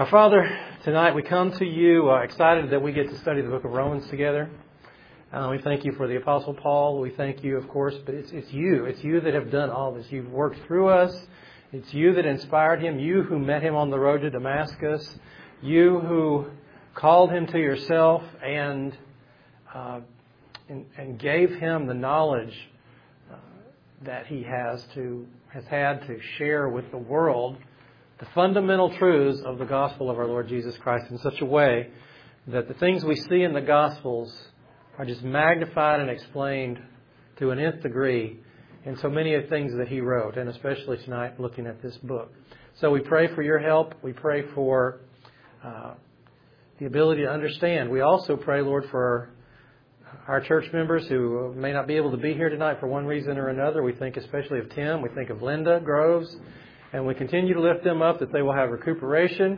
Our Father, tonight we come to you excited that we get to study the book of Romans together. We thank you for the Apostle Paul. We thank you, of course, but it's you. It's you that have done all this. You've worked through us. It's you that inspired him. You who met him on the road to Damascus. You who called him to yourself and gave him the knowledge that he has had to share with the world the fundamental truths of the gospel of our Lord Jesus Christ in such a way that the things we see in the Gospels are just magnified and explained to an nth degree in so many of the things that he wrote, and especially tonight looking at this book. So we pray for your help. We pray for the ability to understand. We also pray, Lord, for our church members who may not be able to be here tonight for one reason or another. We think especially of Tim. We think of Linda Groves. And we continue to lift them up that they will have recuperation.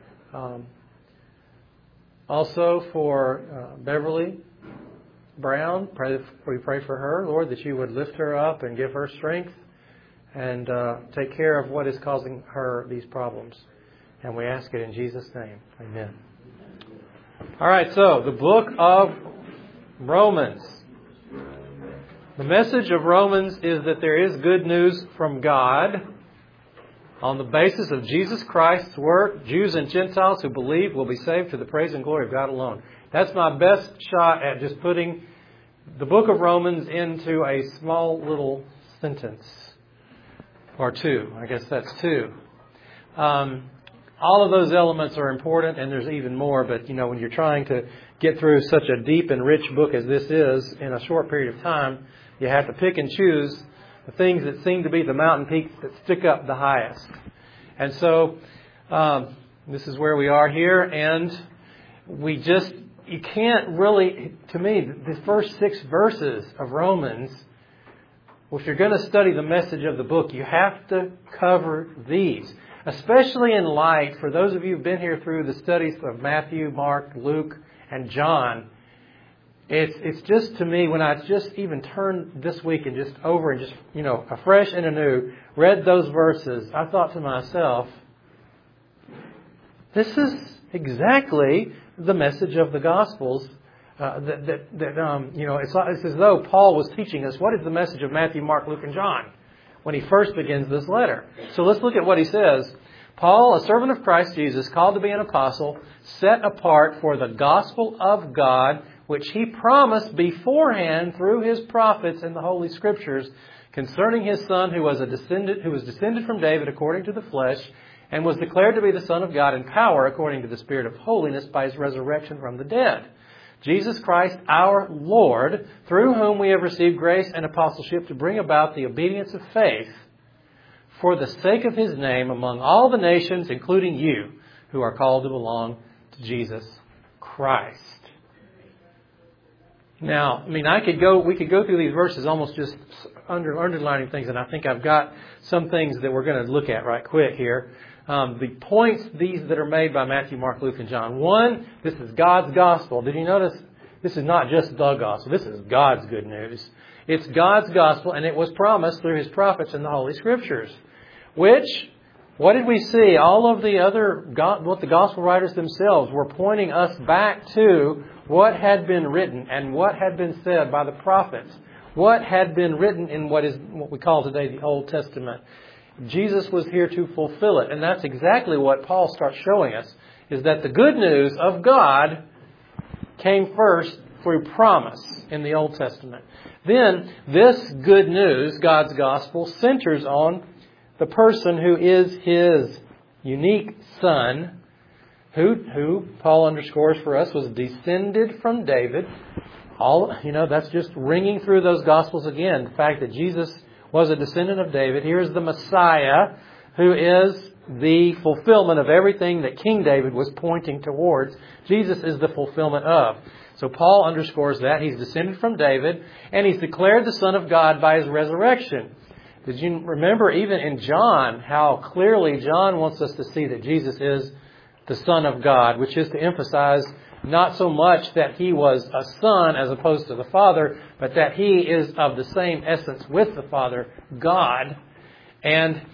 Also for Beverly Brown, we pray for her, Lord, that you would lift her up and give her strength and take care of what is causing her these problems. And we ask it in Jesus' name. Amen. All right, so the book of Romans. The message of Romans is that there is good news from God. On the basis of Jesus Christ's work, Jews and Gentiles who believe will be saved to the praise and glory of God alone. That's my best shot at just putting the book of Romans into a small little sentence. Or two. I guess that's two. All of those elements are important, and there's even more. But, when you're trying to get through such a deep and rich book as this is in a short period of time, you have to pick and choose the things that seem to be the mountain peaks that stick up the highest. And so this is where we are here. And you can't really, to me, the first 6 verses of Romans, if you're going to study the message of the book, you have to cover these. Especially in light, for those of you who've been here through the studies of Matthew, Mark, Luke, and John, It's just, to me, when I just even turned this week and just over and just, afresh and anew, read those verses, I thought to myself, this is exactly the message of the Gospels. It's as though Paul was teaching us what is the message of Matthew, Mark, Luke, and John when he first begins this letter. So let's look at what he says. Paul, a servant of Christ Jesus, called to be an apostle, set apart for the gospel of God, which he promised beforehand through his prophets in the Holy Scriptures, concerning his Son who was descended from David according to the flesh, and was declared to be the Son of God in power according to the Spirit of holiness by his resurrection from the dead. Jesus Christ our Lord, through whom we have received grace and apostleship to bring about the obedience of faith for the sake of his name among all the nations, including you, who are called to belong to Jesus Christ. Now, we could go through these verses almost just underlining things, and I think I've got some things that we're going to look at right quick here. The points, these that are made by Matthew, Mark, Luke, and John. 1, this is God's gospel. Did you notice? This is not just the gospel. This is God's good news. It's God's gospel, and it was promised through his prophets in the Holy Scriptures. What did we see? All of the what the gospel writers themselves were pointing us back to what had been written and what had been said by the prophets. What had been written in what we call today the Old Testament. Jesus was here to fulfill it. And that's exactly what Paul starts showing us, is that the good news of God came first through promise in the Old Testament. Then this good news, God's gospel, centers on the person who is his unique Son, who Paul underscores for us was descended from David. That's just ringing through those Gospels again. The fact that Jesus was a descendant of David. Here's the Messiah, who is the fulfillment of everything that King David was pointing towards. Jesus is the fulfillment of. So Paul underscores that. He's descended from David, and he's declared the Son of God by his resurrection. Did you remember even in John how clearly John wants us to see that Jesus is the Son of God, which is to emphasize not so much that he was a son as opposed to the Father, but that he is of the same essence with the Father, God. And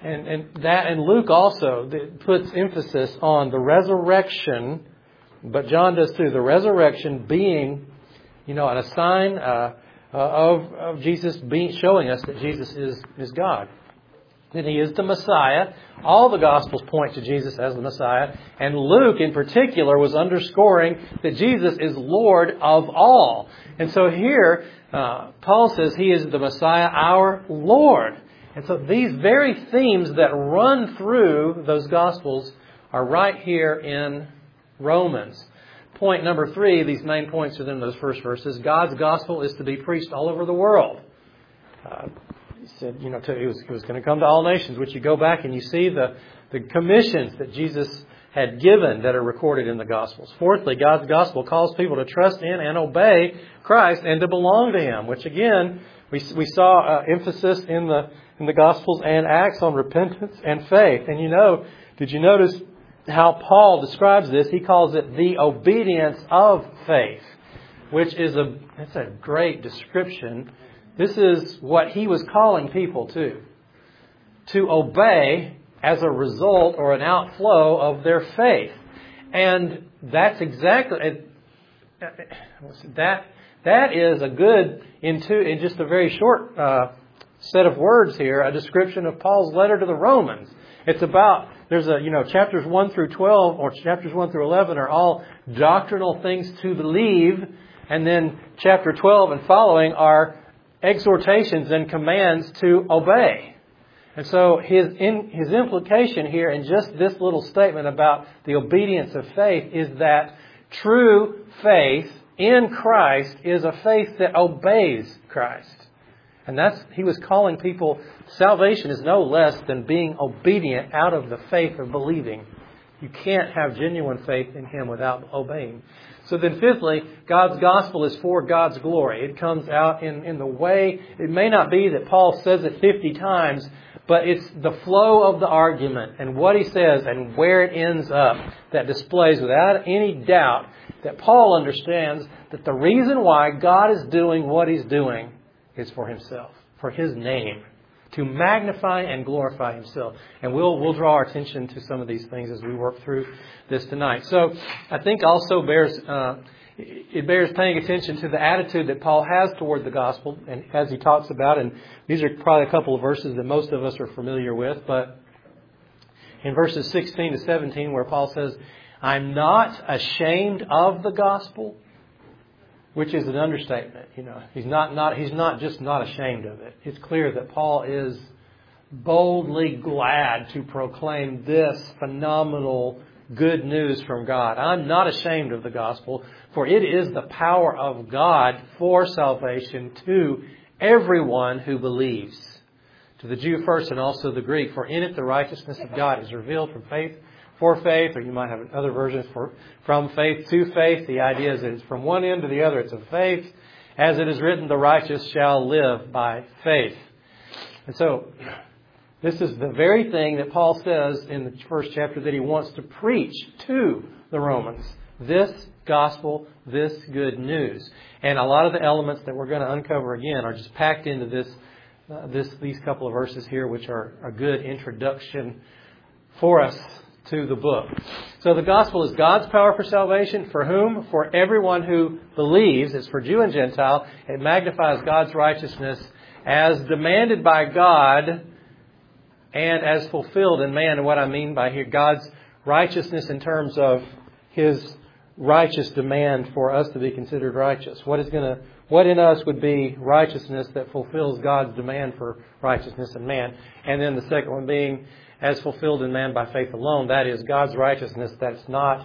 And Luke also puts emphasis on the resurrection, but John does too. The resurrection being, a sign of Jesus showing us that Jesus is God. That He is the Messiah. All the Gospels point to Jesus as the Messiah. And Luke in particular was underscoring that Jesus is Lord of all. And so here, Paul says He is the Messiah, our Lord. And so these very themes that run through those Gospels are right here in Romans. Point number 3, these main points within those first verses. God's Gospel is to be preached all over the world. He said, it was going to come to all nations, which you go back and you see the commissions that Jesus had given that are recorded in the Gospels. Fourthly, God's Gospel calls people to trust in and obey Christ and to belong to Him, which again, we saw emphasis in the Gospels and Acts on repentance and faith. And did you notice how Paul describes this? He calls it the obedience of faith, which is that's a great description. This is what he was calling people to obey as a result or an outflow of their faith. And that's exactly, that is a good, in just a very short set of words here, a description of Paul's letter to the Romans. It's about, chapters 1 through 12 or chapters 1 through 11 are all doctrinal things to believe. And then chapter 12 and following are exhortations and commands to obey. And so his implication here in just this little statement about the obedience of faith is that true faith in Christ is a faith that obeys Christ. And he was calling people, salvation is no less than being obedient out of the faith of believing. You can't have genuine faith in Him without obeying. So then fifthly, God's gospel is for God's glory. It comes out in the way, it may not be that Paul says it 50 times, but it's the flow of the argument and what he says and where it ends up that displays without any doubt that Paul understands that the reason why God is doing what He's doing is for Himself, for His name, to magnify and glorify Himself. And we'll draw our attention to some of these things as we work through this tonight. So I think also it bears paying attention to the attitude that Paul has toward the gospel, and as he talks about, and these are probably a couple of verses that most of us are familiar with, but in verses 16 to 17 where Paul says, I'm not ashamed of the gospel, which is an understatement. He's not just not ashamed of it. It's clear that Paul is boldly glad to proclaim this phenomenal good news from God. I'm not ashamed of the gospel, for it is the power of God for salvation to everyone who believes. To the Jew first and also the Greek, for in it the righteousness of God is revealed from faith for faith, or you might have other versions from faith to faith. The idea is that it's from one end to the other. It's of faith. As it is written, the righteous shall live by faith. And so this is the very thing that Paul says in the first chapter that he wants to preach to the Romans. This gospel, this good news. And a lot of the elements that we're going to uncover again are just packed into these couple of verses here, which are a good introduction for us to the book. So the gospel is God's power for salvation. For whom? For everyone who believes. It's for Jew and Gentile. It magnifies God's righteousness as demanded by God and as fulfilled in man. And what I mean by here, God's righteousness in terms of His righteous demand for us to be considered righteous. What in us would be righteousness that fulfills God's demand for righteousness in man? And then the second one being as fulfilled in man by faith alone. That is God's righteousness that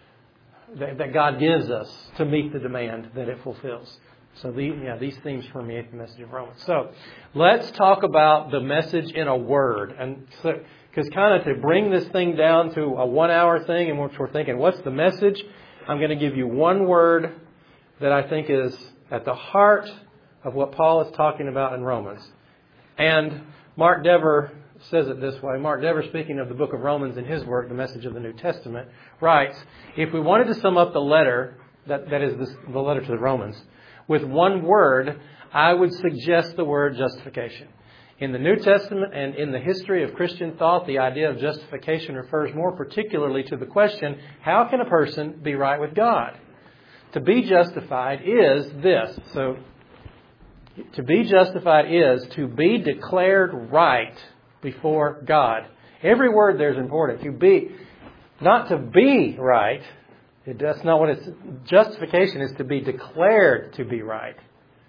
God gives us to meet the demand that it fulfills. So these themes permeate the message of Romans. So let's talk about the message in a word. And because kind of to bring this thing down to a 1 hour thing, and we're thinking, what's the message? I'm going to give you one word that I think is at the heart of what Paul is talking about in Romans. And Mark Dever says it this way. Mark Dever, speaking of the book of Romans in his work, The Message of the New Testament, writes, if we wanted to sum up the letter, that is the letter to the Romans, with one word, I would suggest the word justification. In the New Testament and in the history of Christian thought, the idea of justification refers more particularly to the question, how can a person be right with God? To be justified is this. So, to be justified is to be declared right before God. Every word there is important. To be, not to be right. That's not what it's. Justification is to be declared to be right.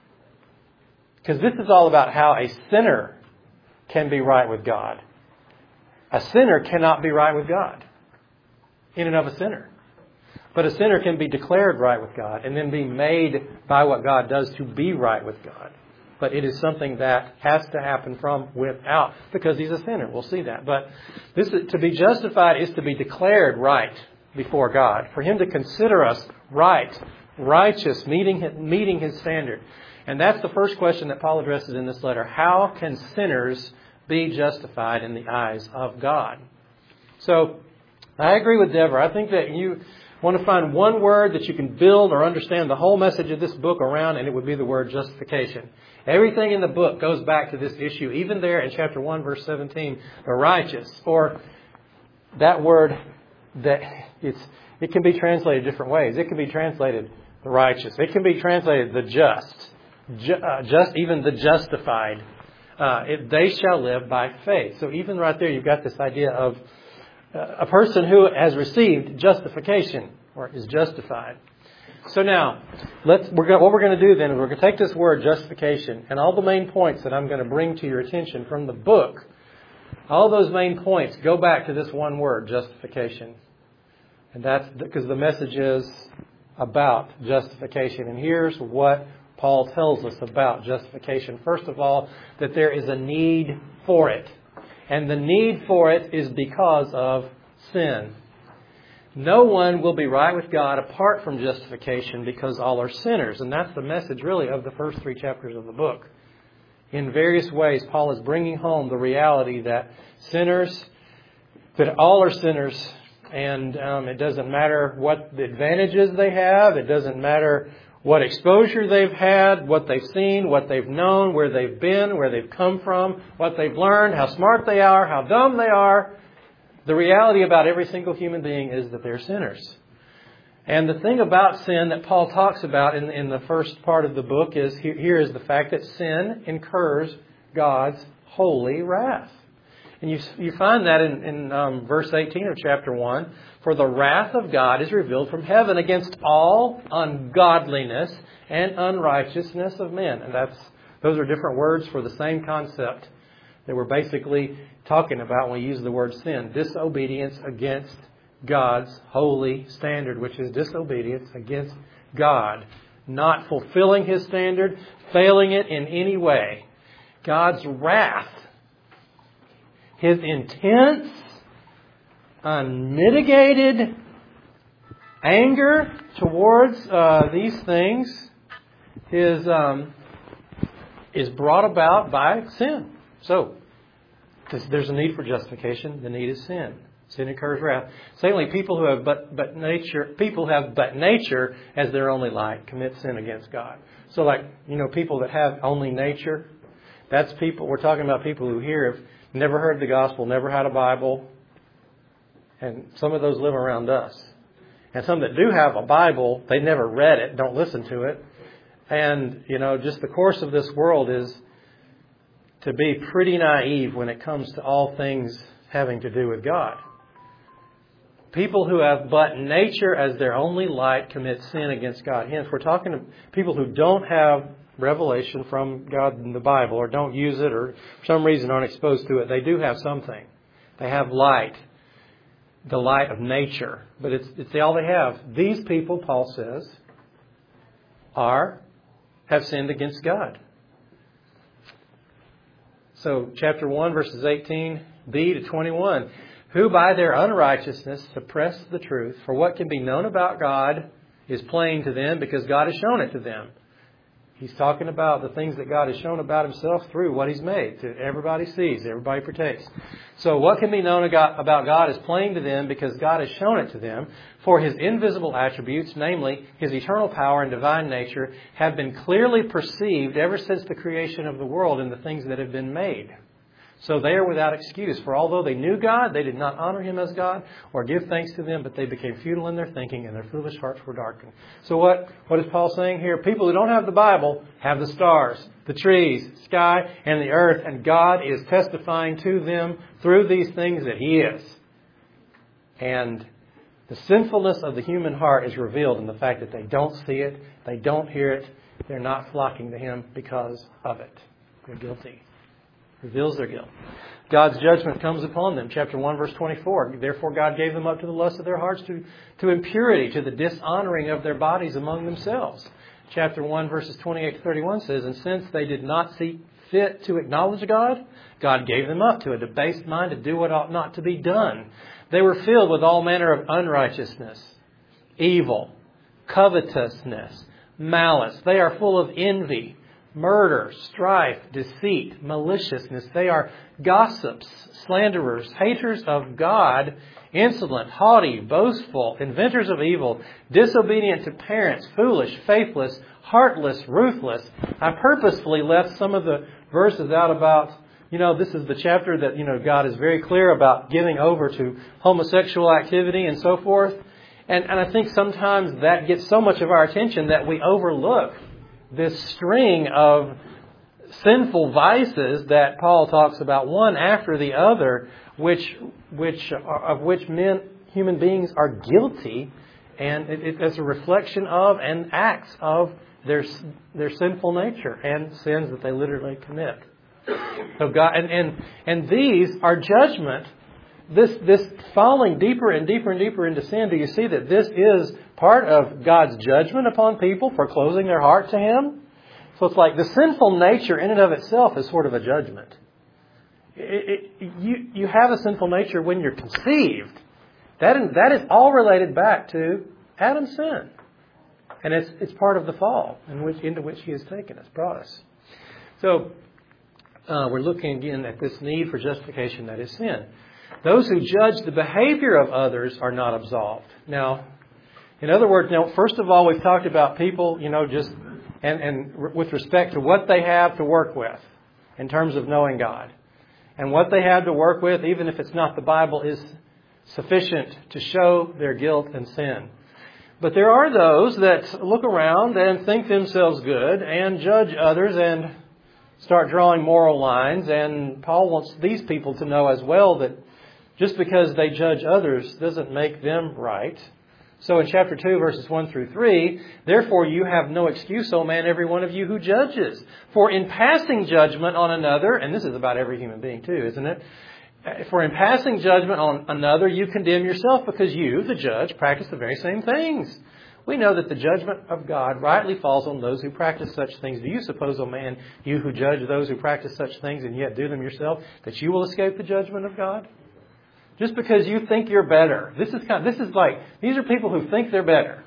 Because this is all about how a sinner can be right with God. A sinner cannot be right with God in and of a sinner. But a sinner can be declared right with God and then be made by what God does to be right with God. But it is something that has to happen from without because he's a sinner. We'll see that. But to be justified is to be declared right before God. For Him to consider us right, righteous, meeting His standard. And that's the first question that Paul addresses in this letter. How can sinners be justified in the eyes of God? So, I agree with Deborah. I think that you want to find one word that you can build or understand the whole message of this book around, and it would be the word justification. Everything in the book goes back to this issue. Even there in chapter 1, verse 17, the righteous, or that word that it can be translated different ways. It can be translated the righteous. It can be translated the just. Even the justified. They shall live by faith. So even right there, you've got this idea of a person who has received justification or is justified. So now, what we're going to do then is we're going to take this word justification and all the main points that I'm going to bring to your attention from the book. All those main points go back to this one word, justification. And that's because the message is about justification. And here's what Paul tells us about justification. First of all, that there is a need for it. And the need for it is because of sin. No one will be right with God apart from justification because all are sinners. And that's the message really of the first 3 chapters of the book. In various ways, Paul is bringing home the reality that that all are sinners. And it doesn't matter what the advantages they have. It doesn't matter what exposure they've had, what they've seen, what they've known, where they've been, where they've come from, what they've learned, how smart they are, how dumb they are. The reality about every single human being is that they're sinners. And the thing about sin that Paul talks about in the first part of the book is, here is the fact that sin incurs God's holy wrath. And you find that in verse 18 of chapter 1. For the wrath of God is revealed from heaven against all ungodliness and unrighteousness of men. And those are different words for the same concept that we're basically talking about when we use the word sin. Disobedience against God's holy standard, which is disobedience against God. Not fulfilling His standard, failing it in any way. God's wrath. His intense, unmitigated anger towards these things is brought about by sin. So, there's a need for justification. The need is sin. Sin incurs wrath. Secondly, people who have but nature as their only light commit sin against God. So, people that have only nature, that's people. We're talking about people who have never heard the gospel, never had a Bible. And some of those live around us. And some that do have a Bible, they never read it, don't listen to it. And, just the course of this world is to be pretty naive when it comes to all things having to do with God. People who have but nature as their only light commit sin against God. Hence, we're talking to people who don't have revelation from God in the Bible or don't use it or for some reason aren't exposed to it. They do have something. They have light. The light of nature. But it's all they have. These people, Paul says, have sinned against God. So, chapter 1, verses 18b to 21. Who by their unrighteousness suppress the truth, for what can be known about God is plain to them because God has shown it to them. He's talking about the things that God has shown about Himself through what He's made. Everybody sees, everybody partakes. So what can be known about God is plain to them because God has shown it to them. For His invisible attributes, namely His eternal power and divine nature, have been clearly perceived ever since the creation of the world in the things that have been made. So they are without excuse. For although they knew God, they did not honor Him as God or give thanks to them, but they became futile in their thinking and their foolish hearts were darkened. So what is Paul saying here? People who don't have the Bible have the stars, the trees, sky, and the earth, and God is testifying to them through these things that He is. And the sinfulness of the human heart is revealed in the fact that they don't see it, they don't hear it, they're not flocking to Him because of it. They're guilty. Reveals their guilt. God's judgment comes upon them. Chapter 1, verse 24. Therefore God gave them up to the lust of their hearts, to impurity, to the dishonoring of their bodies among themselves. Chapter 1, verses 28 to 31 says, and since they did not see fit to acknowledge God, God gave them up to a debased mind to do what ought not to be done. They were filled with all manner of unrighteousness, evil, covetousness, malice. They are full of envy, murder, strife, deceit, maliciousness. They are gossips, slanderers, haters of God, insolent, haughty, boastful, inventors of evil, disobedient to parents, foolish, faithless, heartless, ruthless. I purposefully left some of the verses out about, this is the chapter that, God is very clear about giving over to homosexual activity and so forth. And I think sometimes that gets so much of our attention that we overlook this string of sinful vices that Paul talks about, one after the other, of which human beings are guilty, and it's a reflection of and acts of their sinful nature and sins that they literally commit. So God and these are judgment. This falling deeper and deeper and deeper into sin. Do you see that this is part of God's judgment upon people for closing their heart to Him? So it's like the sinful nature in and of itself is sort of a judgment. You have a sinful nature when you're conceived. That is all related back to Adam's sin. And it's part of the fall into which He has taken us, brought us. So we're looking again at this need for justification that is sin. Those who judge the behavior of others are not absolved. Now, in other words, first of all, we've talked about people, just and with respect to what they have to work with in terms of knowing God. And what they have to work with, even if it's not the Bible, is sufficient to show their guilt and sin. But there are those that look around and think themselves good and judge others and start drawing moral lines. And Paul wants these people to know as well that just because they judge others doesn't make them right. So in chapter 2, verses 1 through 3, therefore you have no excuse, O man, every one of you who judges. For in passing judgment on another, and this is about every human being too, isn't it? For in passing judgment on another, you condemn yourself because you, the judge, practice the very same things. We know that the judgment of God rightly falls on those who practice such things. Do you suppose, O man, you who judge those who practice such things and yet do them yourself, that you will escape the judgment of God? Just because you think you're better. These are people who think they're better,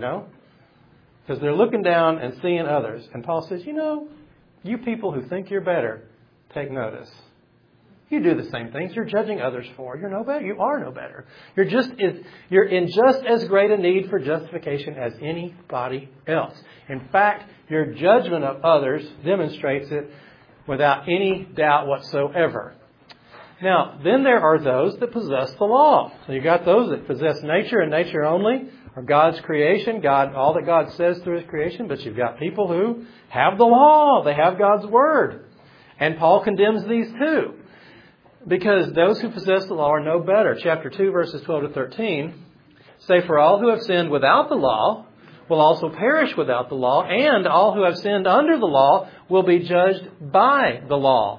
because they're looking down and seeing others. And Paul says, you people who think you're better, take notice. You do the same things you're judging others for. You're no better. You are no better. You're in just as great a need for justification as anybody else. In fact, your judgment of others demonstrates it without any doubt whatsoever. Now, then there are those that possess the law. So you've got those that possess nature and nature only, or God's creation, all that God says through His creation. But you've got people who have the law. They have God's Word. And Paul condemns these too. Because those who possess the law are no better. Chapter 2, verses 12 to 13 say, for all who have sinned without the law will also perish without the law, and all who have sinned under the law will be judged by the law.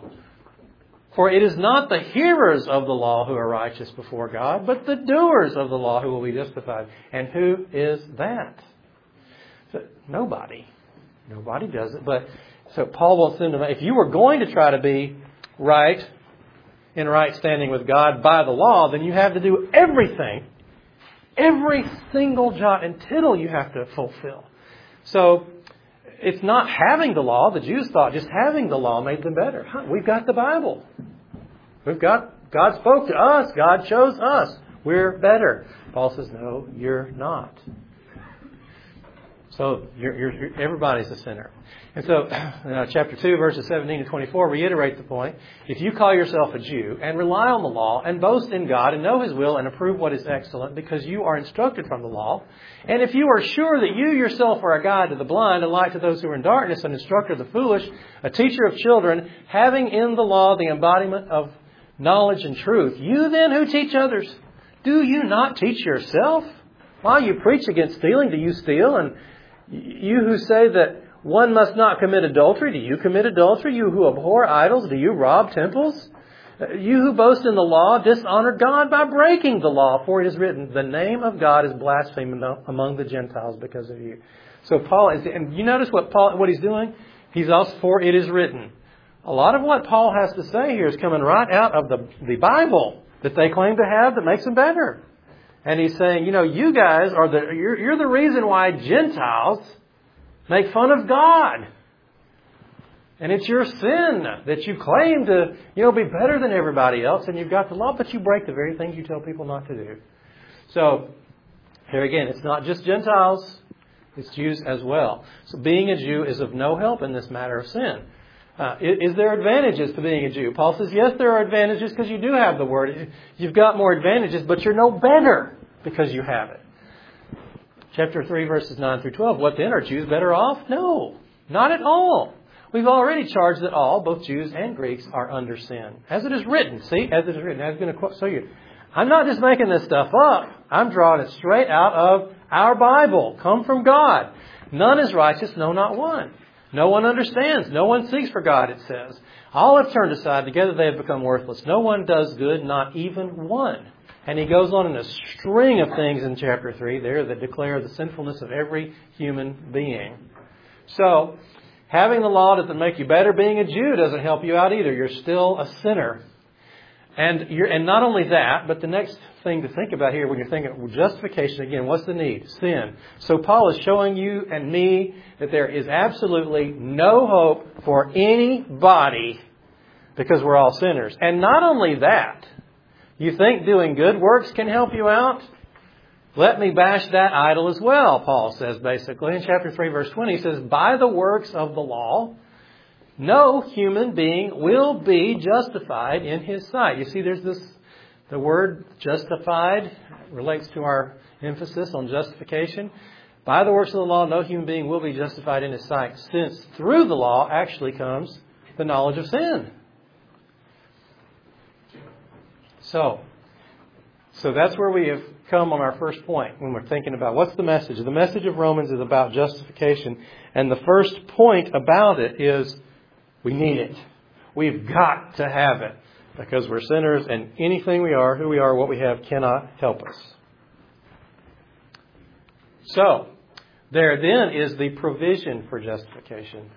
For it is not the hearers of the law who are righteous before God, but the doers of the law who will be justified. And who is that? So, nobody. Nobody does it. So Paul wants them to know, if you were going to try to be right, in right standing with God by the law, then you have to do everything. Every single jot and tittle you have to fulfill. So it's not having the law. The Jews thought just having the law made them better. We've got the Bible. God spoke to us. God chose us. We're better. Paul says, no, you're not. So everybody's a sinner. And so chapter 2, verses 17 to 24 reiterate the point. If you call yourself a Jew and rely on the law and boast in God and know His will and approve what is excellent because you are instructed from the law, and if you are sure that you yourself are a guide to the blind, a light to those who are in darkness, an instructor of the foolish, a teacher of children, having in the law the embodiment of knowledge and truth, you then who teach others, do you not teach yourself? While you preach against stealing, do you steal? And you who say that one must not commit adultery, do you commit adultery? You who abhor idols, do you rob temples? You who boast in the law, dishonor God by breaking the law, for it is written, the name of God is blasphemed among the Gentiles because of you. So Paul is, and you notice what he's doing? He's also, for it is written. A lot of what Paul has to say here is coming right out of the Bible that they claim to have that makes them better. And he's saying, you guys are you're the reason why Gentiles make fun of God. And it's your sin that you claim to, be better than everybody else, and you've got the law, but you break the very things you tell people not to do. So, here again, it's not just Gentiles, it's Jews as well. So being a Jew is of no help in this matter of sin. Is there advantages to being a Jew? Paul says, yes, there are advantages because you do have the Word. You've got more advantages, but you're no better because you have it. Chapter 3, verses 9 through 12. What then? Are Jews better off? No, not at all. We've already charged that all, both Jews and Greeks, are under sin. As it is written. See, as it is written. I'm going to show you. I'm not just making this stuff up. I'm drawing it straight out of our Bible. Come from God. None is righteous, no, not one. No one understands. No one seeks for God, it says. All have turned aside. Together they have become worthless. No one does good, not even one. And he goes on in a string of things in chapter 3 there that declare the sinfulness of every human being. So, having the law doesn't make you better. Being a Jew doesn't help you out either. You're still a sinner. And not only that, but the next thing to think about here when you're thinking of justification, again, what's the need? Sin. So Paul is showing you and me that there is absolutely no hope for anybody because we're all sinners. And not only that, you think doing good works can help you out? Let me bash that idol as well, Paul says basically. In chapter 3, verse 20, he says, by the works of the law, no human being will be justified in his sight. You see, the word justified relates to our emphasis on justification. By the works of the law, no human being will be justified in his sight, since through the law actually comes the knowledge of sin. So that's where we have come on our first point when we're thinking about what's the message. The message of Romans is about justification. And the first point about it is we need it. We've got to have it because we're sinners and anything we are, who we are, what we have cannot help us. So, there then is the provision for justification.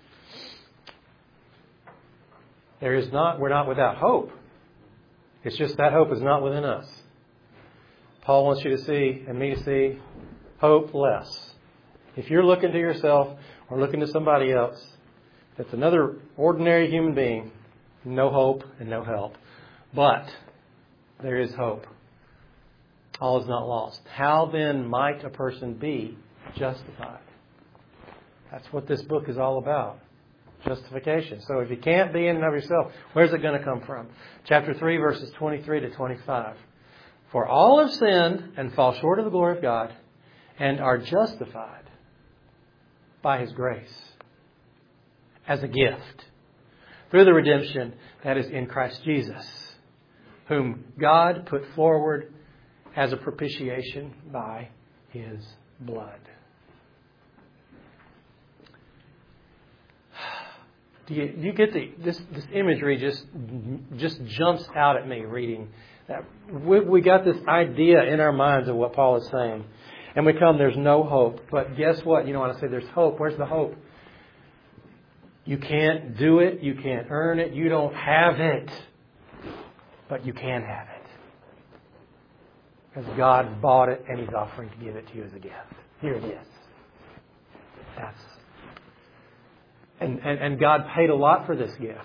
We're not without hope. It's just that hope is not within us. Paul wants you to see and me to see hopeless. If you're looking to yourself or looking to somebody else, that's another ordinary human being, no hope and no help. But there is hope. All is not lost. How then might a person be justified? That's what this book is all about. Justification. So if you can't be in and of yourself, where's it going to come from? Chapter 3, verses 23 to 25. For all have sinned and fall short of the glory of God and are justified by His grace as a gift through the redemption that is in Christ Jesus, whom God put forward as a propitiation by His blood. Do you get this imagery just jumps out at me reading that. We got this idea in our minds of what Paul is saying. And we come, there's no hope. But guess what? When I say there's hope, where's the hope? You can't do it. You can't earn it. You don't have it. But you can have it. Because God bought it and He's offering to give it to you as a gift. Here it is. And God paid a lot for this gift.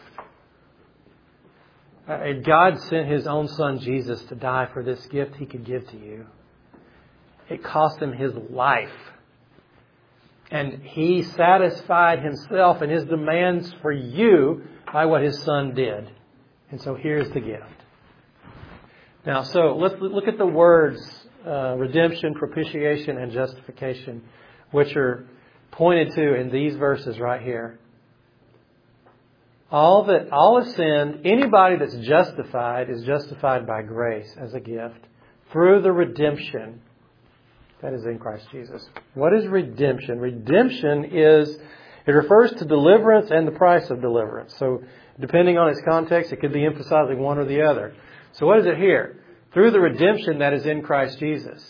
God sent His own Son, Jesus, to die for this gift He could give to you. It cost Him His life. And He satisfied Himself and His demands for you by what His Son did. And so here's the gift. Now, so let's look at the words redemption, propitiation, and justification, which are pointed to in these verses right here. All have sinned. Anybody that's justified is justified by grace as a gift through the redemption that is in Christ Jesus. What is redemption? Redemption it refers to deliverance and the price of deliverance. So depending on its context, it could be emphasizing one or the other. So what is it here? Through the redemption that is in Christ Jesus.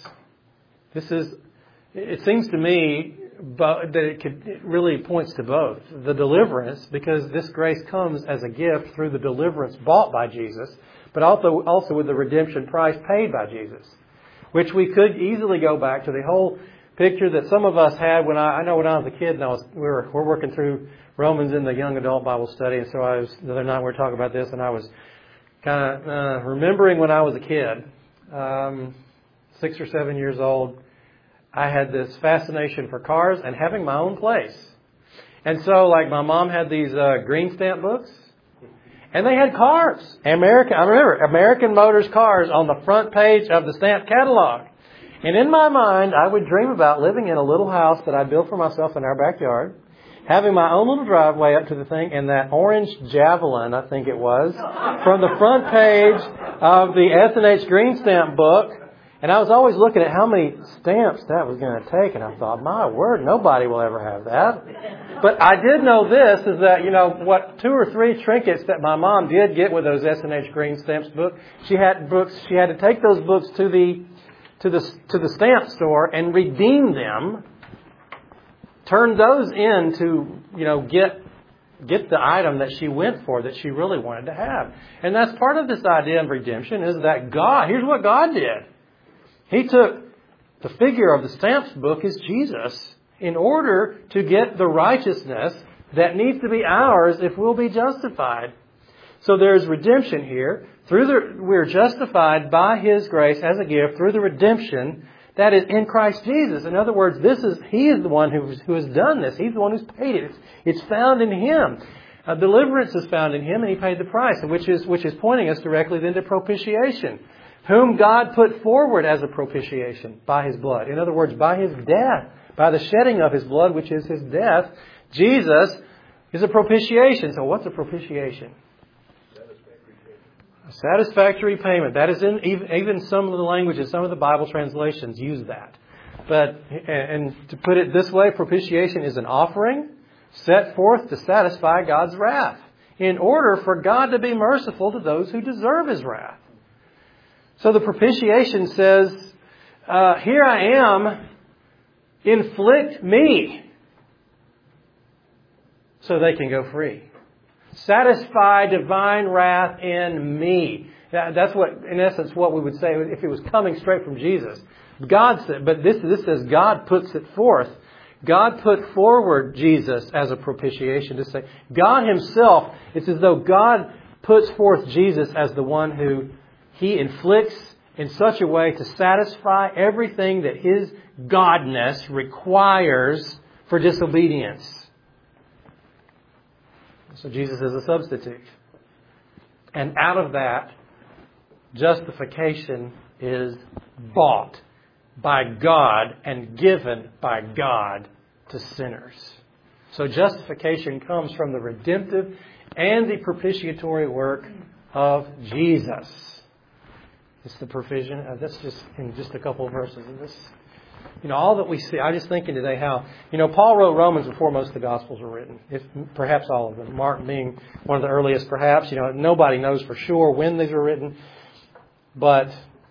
It seems to me that it really points to both. The deliverance, because this grace comes as a gift through the deliverance bought by Jesus, but also with the redemption price paid by Jesus. Which we could easily go back to the whole picture that some of us had when I know when I was a kid, and we're working through Romans in the young adult Bible study, and so the other night we were talking about this, and I was kind of remembering when I was a kid, 6 or 7 years old. I had this fascination for cars and having my own place. And so, like, my mom had these green stamp books, and they had cars. I remember American Motors cars on the front page of the stamp catalog. And in my mind, I would dream about living in a little house that I built for myself in our backyard, having my own little driveway up to the thing, and that orange Javelin, I think it was, from the front page of the S&H green stamp book. And I was always looking at how many stamps that was going to take, and I thought, my word, nobody will ever have that. But I did know this, is that, 2 or 3 trinkets that my mom did get with those S&H green stamps book. She had to take those books to the stamp store and redeem them, turn those in to, get the item that she went for, that she really wanted to have. And that's part of this idea of redemption, is that here's what God did. He took the figure of the stamps book is Jesus in order to get the righteousness that needs to be ours if we'll be justified. So there's redemption here. We're justified by His grace as a gift through the redemption that is in Christ Jesus. In other words, He is the one who has done this. He's the one who's paid it. It's found in Him. Deliverance is found in Him, and He paid the price, which is pointing us directly then to propitiation, whom God put forward as a propitiation by His blood. In other words, by His death, by the shedding of His blood, which is His death, Jesus is a propitiation. So what's a propitiation? A satisfactory payment. That is even some of the languages, some of the Bible translations use that. And to put it this way, propitiation is an offering set forth to satisfy God's wrath in order for God to be merciful to those who deserve His wrath. So the propitiation says, here I am, inflict me so they can go free. Satisfy divine wrath in me. That's what, in essence, what we would say if it was coming straight from Jesus. God said, but this says God puts it forth. God put forward Jesus as a propitiation to say, God Himself, it's as though God puts forth Jesus as the one who He inflicts in such a way to satisfy everything that His godness requires for disobedience. So Jesus is a substitute. And out of that, justification is bought by God and given by God to sinners. So justification comes from the redemptive and the propitiatory work of Jesus. It's the provision. That's just in just a couple of verses of this. All that we see. I'm just thinking today how, Paul wrote Romans before most of the Gospels were written. If perhaps all of them. Mark being one of the earliest, perhaps. Nobody knows for sure when these were written. But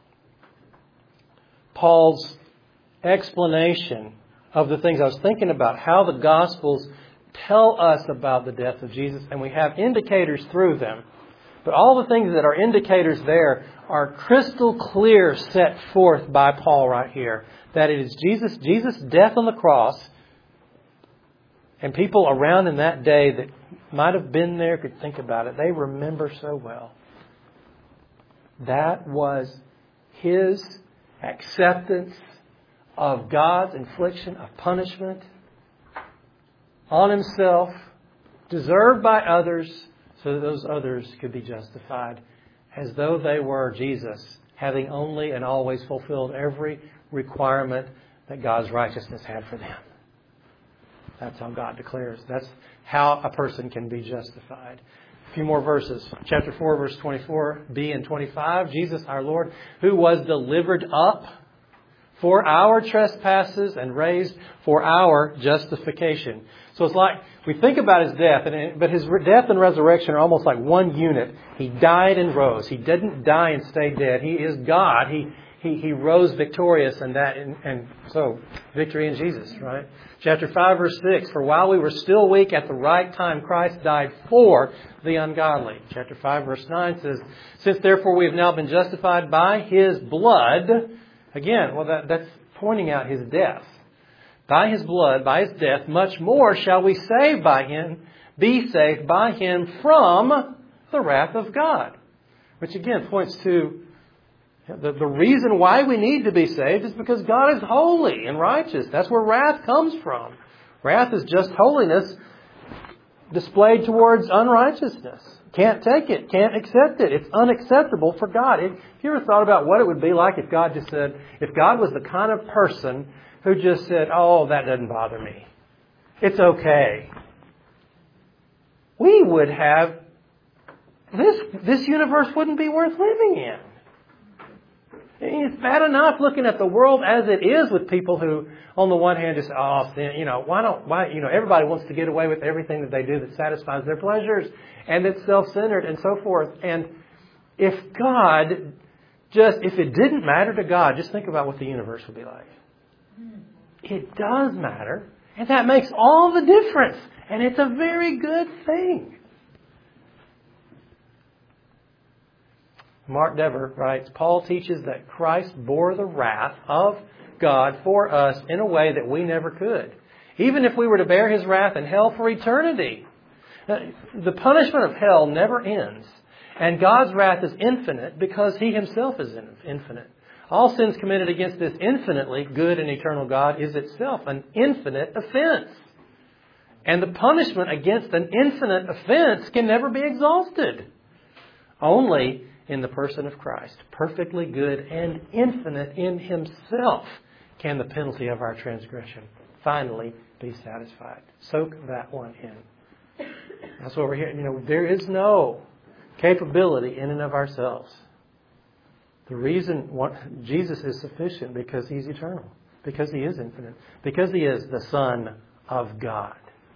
Paul's explanation of the things I was thinking about, how the Gospels tell us about the death of Jesus, and we have indicators through them. But all the things that are indicators there are crystal clear set forth by Paul right here. That it is Jesus' death on the cross And people around in that day that might have been there could think about it. They remember so well. That was His acceptance of God's infliction of punishment on Himself, deserved by others, so that those others could be justified, as though they were Jesus, having only and always fulfilled every requirement that God's righteousness had for them. That's how God declares. That's how a person can be justified. A few more verses. Chapter 4, verse 24b and 25. Jesus, our Lord, who was delivered up for our trespasses and raised for our justification. So it's like, we think about His death, but His death and resurrection are almost like one unit. He died and rose. He didn't die and stay dead. He is God. He rose victorious, and so victory in Jesus, right? Chapter 5, verse 6, for while we were still weak, at the right time Christ died for the ungodly. Chapter 5, verse 9 says, since therefore we have now been justified by His blood, again, well that's pointing out His death. By His blood, by His death, much more shall we be saved by Him from the wrath of God. Which again points to the reason why we need to be saved is because God is holy and righteous. That's where wrath comes from. Wrath is just holiness displayed towards unrighteousness. Can't take it. Can't accept it. It's unacceptable for God. Have you ever thought about what it would be like if God just said, if God was the kind of person who just said, oh, that doesn't bother me. It's okay. We would have, this universe wouldn't be worth living in. It's bad enough looking at the world as it is with people who, on the one hand, just everybody wants to get away with everything that they do that satisfies their pleasures and it's self-centered and so forth. And if it didn't matter to God, just think about what the universe would be like. It does matter, and that makes all the difference, and it's a very good thing. Mark Dever writes, Paul teaches that Christ bore the wrath of God for us in a way that we never could, even if we were to bear His wrath in hell for eternity. The punishment of hell never ends, and God's wrath is infinite because He Himself is infinite. All sins committed against this infinitely good and eternal God is itself an infinite offense. And the punishment against an infinite offense can never be exhausted. Only in the person of Christ, perfectly good and infinite in Himself, can the penalty of our transgression finally be satisfied. Soak that one in. That's what we're hearing. There is no capability in and of ourselves. The reason Jesus is sufficient because He's eternal, because He is infinite, because He is the Son of God.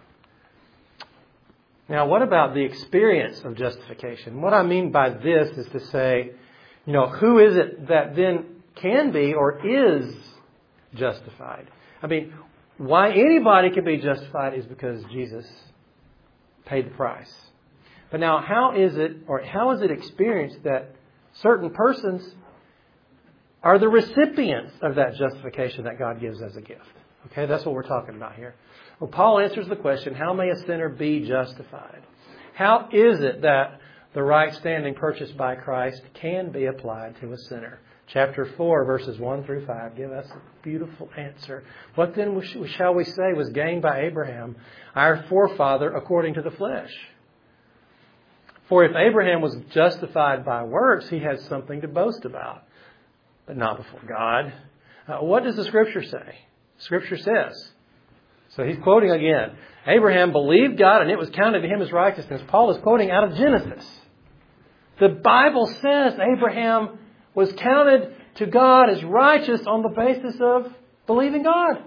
Now, what about the experience of justification? What I mean by this is to say, who is it that then can be or is justified? I mean, why anybody can be justified is because Jesus paid the price. But now, how is it experienced that certain persons are the recipients of that justification that God gives as a gift? Okay, that's what we're talking about here. Well, Paul answers the question, how may a sinner be justified? How is it that the right standing purchased by Christ can be applied to a sinner? Chapter 4, verses 1 through 5 give us a beautiful answer. What then shall we say was gained by Abraham, our forefather, according to the flesh? For if Abraham was justified by works, he has something to boast about, but not before God. What does the Scripture say? Scripture says, so he's quoting again, Abraham believed God and it was counted to him as righteousness. Paul is quoting out of Genesis. The Bible says Abraham was counted to God as righteous on the basis of believing God.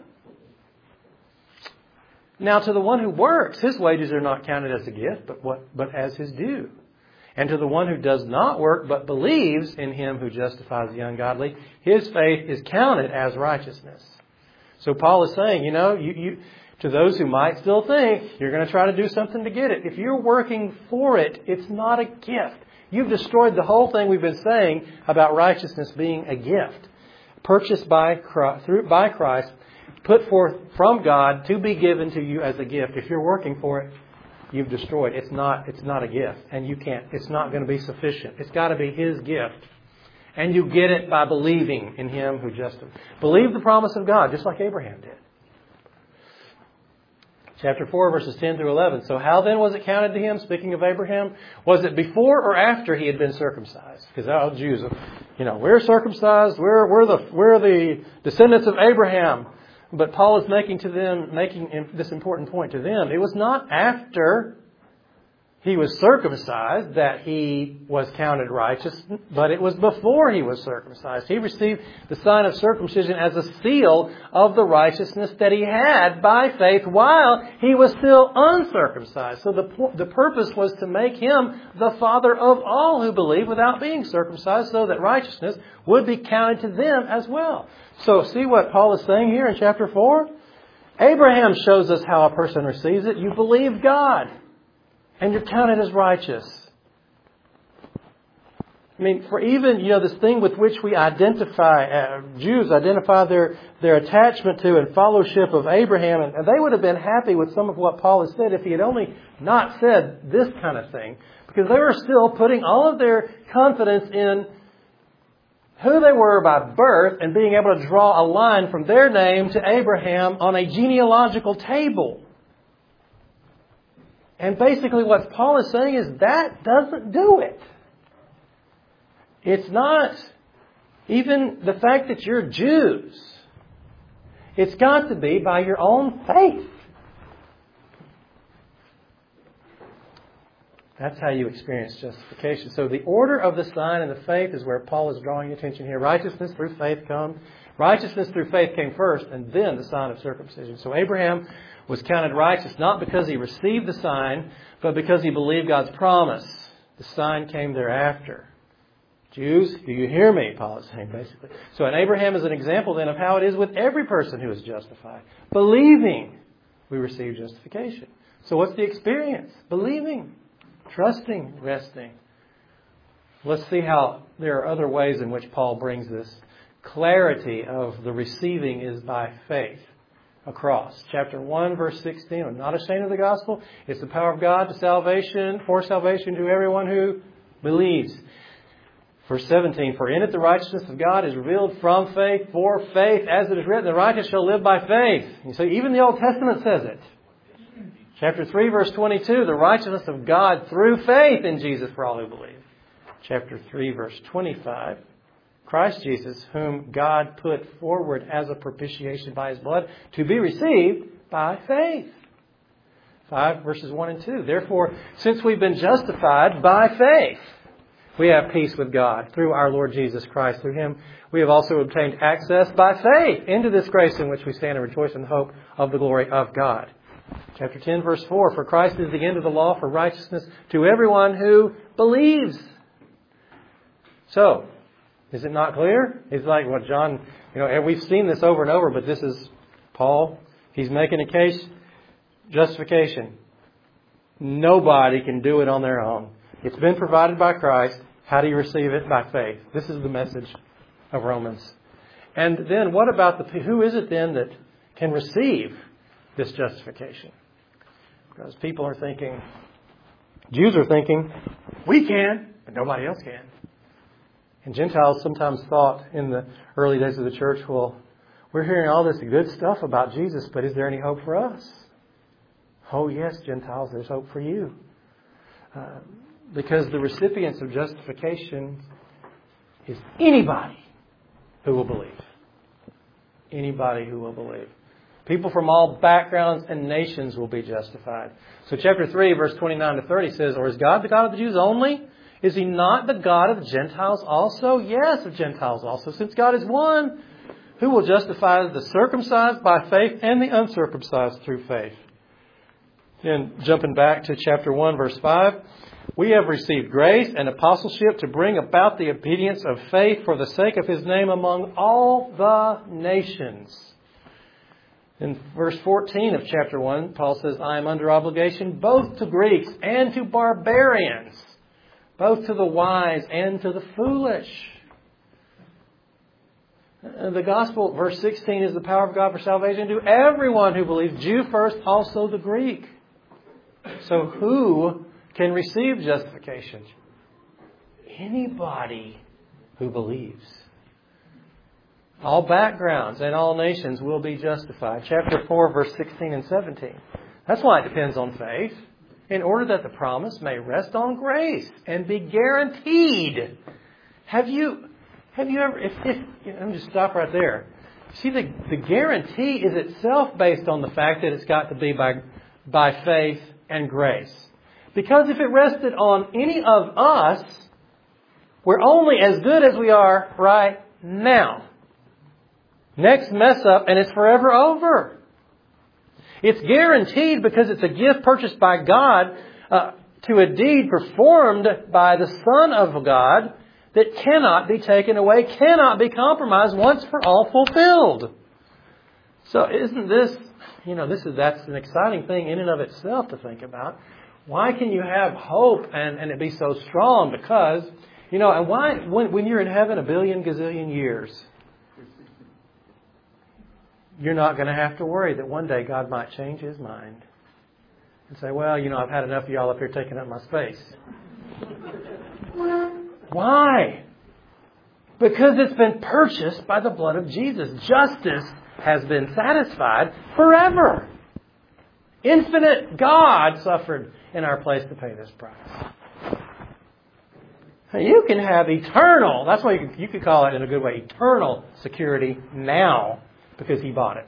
Now, to the one who works, his wages are not counted as a gift, but as his due. And to the one who does not work, but believes in Him who justifies the ungodly, his faith is counted as righteousness. So Paul is saying, to those who might still think you're going to try to do something to get it, if you're working for it, it's not a gift. You've destroyed the whole thing we've been saying about righteousness being a gift, purchased by Christ put forth from God to be given to you as a gift. If you're working for it, you've destroyed. It's not a gift. And you can't. It's not going to be sufficient. It's got to be His gift. And you get it by believing in Him who justifies. Believe the promise of God, just like Abraham did. Chapter 4, verses 10 through 11. So how then was it counted to him, speaking of Abraham? Was it before or after he had been circumcised? Because all Jews, we're circumcised, we're the descendants of Abraham. But Paul is making this important point to them. It was not after he was circumcised that he was counted righteous, but it was before he was circumcised. He received the sign of circumcision as a seal of the righteousness that he had by faith while he was still uncircumcised. So the purpose was to make him the father of all who believe without being circumcised, so that righteousness would be counted to them as well. So see what Paul is saying here in chapter 4? Abraham shows us how a person receives it. You believe God, and you're counted as righteous. I mean, for even, this thing with which we identify, Jews identify their attachment to and fellowship of Abraham, and they would have been happy with some of what Paul has said if he had only not said this kind of thing, because they were still putting all of their confidence in who they were by birth and being able to draw a line from their name to Abraham on a genealogical table. And basically what Paul is saying is that doesn't do it. It's not even the fact that you're Jews. It's got to be by your own faith. That's how you experience justification. So the order of the sign and the faith is where Paul is drawing attention here. Righteousness through faith comes. Righteousness through faith came first, and then the sign of circumcision. So Abraham was counted righteous not because he received the sign, but because he believed God's promise. The sign came thereafter. Jews, do you hear me? Paul is saying basically. So and Abraham is an example then of how it is with every person who is justified. Believing, we receive justification. So what's the experience? Believing. Trusting, resting. Let's see how there are other ways in which Paul brings this clarity of the receiving is by faith across. Chapter 1, verse 16. I'm not ashamed of the gospel. It's the power of God to salvation, for salvation to everyone who believes. Verse 17. For in it the righteousness of God is revealed from faith for faith, as it is written, the righteous shall live by faith. You see, even the Old Testament says it. Chapter 3, verse 22, the righteousness of God through faith in Jesus for all who believe. Chapter 3, verse 25, Christ Jesus, whom God put forward as a propitiation by His blood, to be received by faith. 5, verses 1 and 2. Therefore, since we've been justified by faith, we have peace with God through our Lord Jesus Christ. Through Him, we have also obtained access by faith into this grace in which we stand and rejoice in the hope of the glory of God. Chapter 10, verse 4, for Christ is the end of the law for righteousness to everyone who believes. So, is it not clear? It's like what John, and we've seen this over and over, but this is Paul. He's making a case. Justification. Nobody can do it on their own. It's been provided by Christ. How do you receive it? By faith. This is the message of Romans. And then what about who is it then that can receive this justification? Because people are thinking, Jews are thinking, we can, but nobody else can. And Gentiles sometimes thought in the early days of the church, well, we're hearing all this good stuff about Jesus, but is there any hope for us? Oh yes, Gentiles, there's hope for you. Because the recipients of justification is anybody who will believe. Anybody who will believe. People from all backgrounds and nations will be justified. So chapter 3, verse 29 to 30 says, or is God the God of the Jews only? Is He not the God of Gentiles also? Yes, of Gentiles also, since God is one, who will justify the circumcised by faith and the uncircumcised through faith. Then jumping back to chapter 1, verse 5, we have received grace and apostleship to bring about the obedience of faith for the sake of His name among all the nations. In verse 14 of chapter 1, Paul says, I am under obligation both to Greeks and to barbarians, both to the wise and to the foolish. The gospel, verse 16, is the power of God for salvation to everyone who believes, Jew first, also the Greek. So who can receive justification? Anybody who believes. All backgrounds and all nations will be justified. Chapter 4, verse 16 and 17. That's why it depends on faith. In order that the promise may rest on grace and be guaranteed. Have you ever, let me just stop right there. See, the guarantee is itself based on the fact that it's got to be by faith and grace. Because if it rested on any of us, we're only as good as we are right now. Next mess up and it's forever over. It's guaranteed because it's a gift purchased by God to a deed performed by the Son of God that cannot be taken away, cannot be compromised once for all fulfilled. So isn't this, that's an exciting thing in and of itself to think about. Why can you have hope and it be so strong? Because, and why, when you're in heaven a billion gazillion years, you're not going to have to worry that one day God might change His mind and say, well, I've had enough of y'all up here taking up my space. Why? Because it's been purchased by the blood of Jesus. Justice has been satisfied forever. Infinite God suffered in our place to pay this price. You can have eternal, that's why you could call it in a good way, eternal security now because He bought it.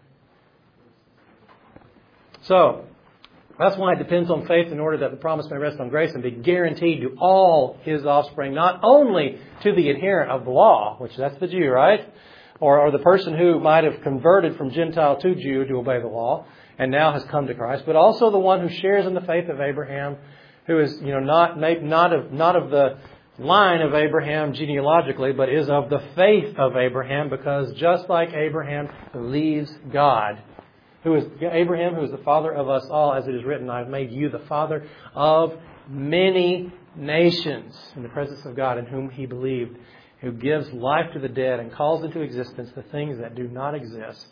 So, that's why it depends on faith in order that the promise may rest on grace and be guaranteed to all His offspring, not only to the adherent of the law, which that's the Jew, right? Or the person who might have converted from Gentile to Jew to obey the law and now has come to Christ, but also the one who shares in the faith of Abraham, who is, not of the line of Abraham genealogically, but is of the faith of Abraham, because just like Abraham believes God, who is Abraham, who is the father of us all, as it is written, I have made you the father of many nations, in the presence of God in whom he believed, who gives life to the dead and calls into existence the things that do not exist.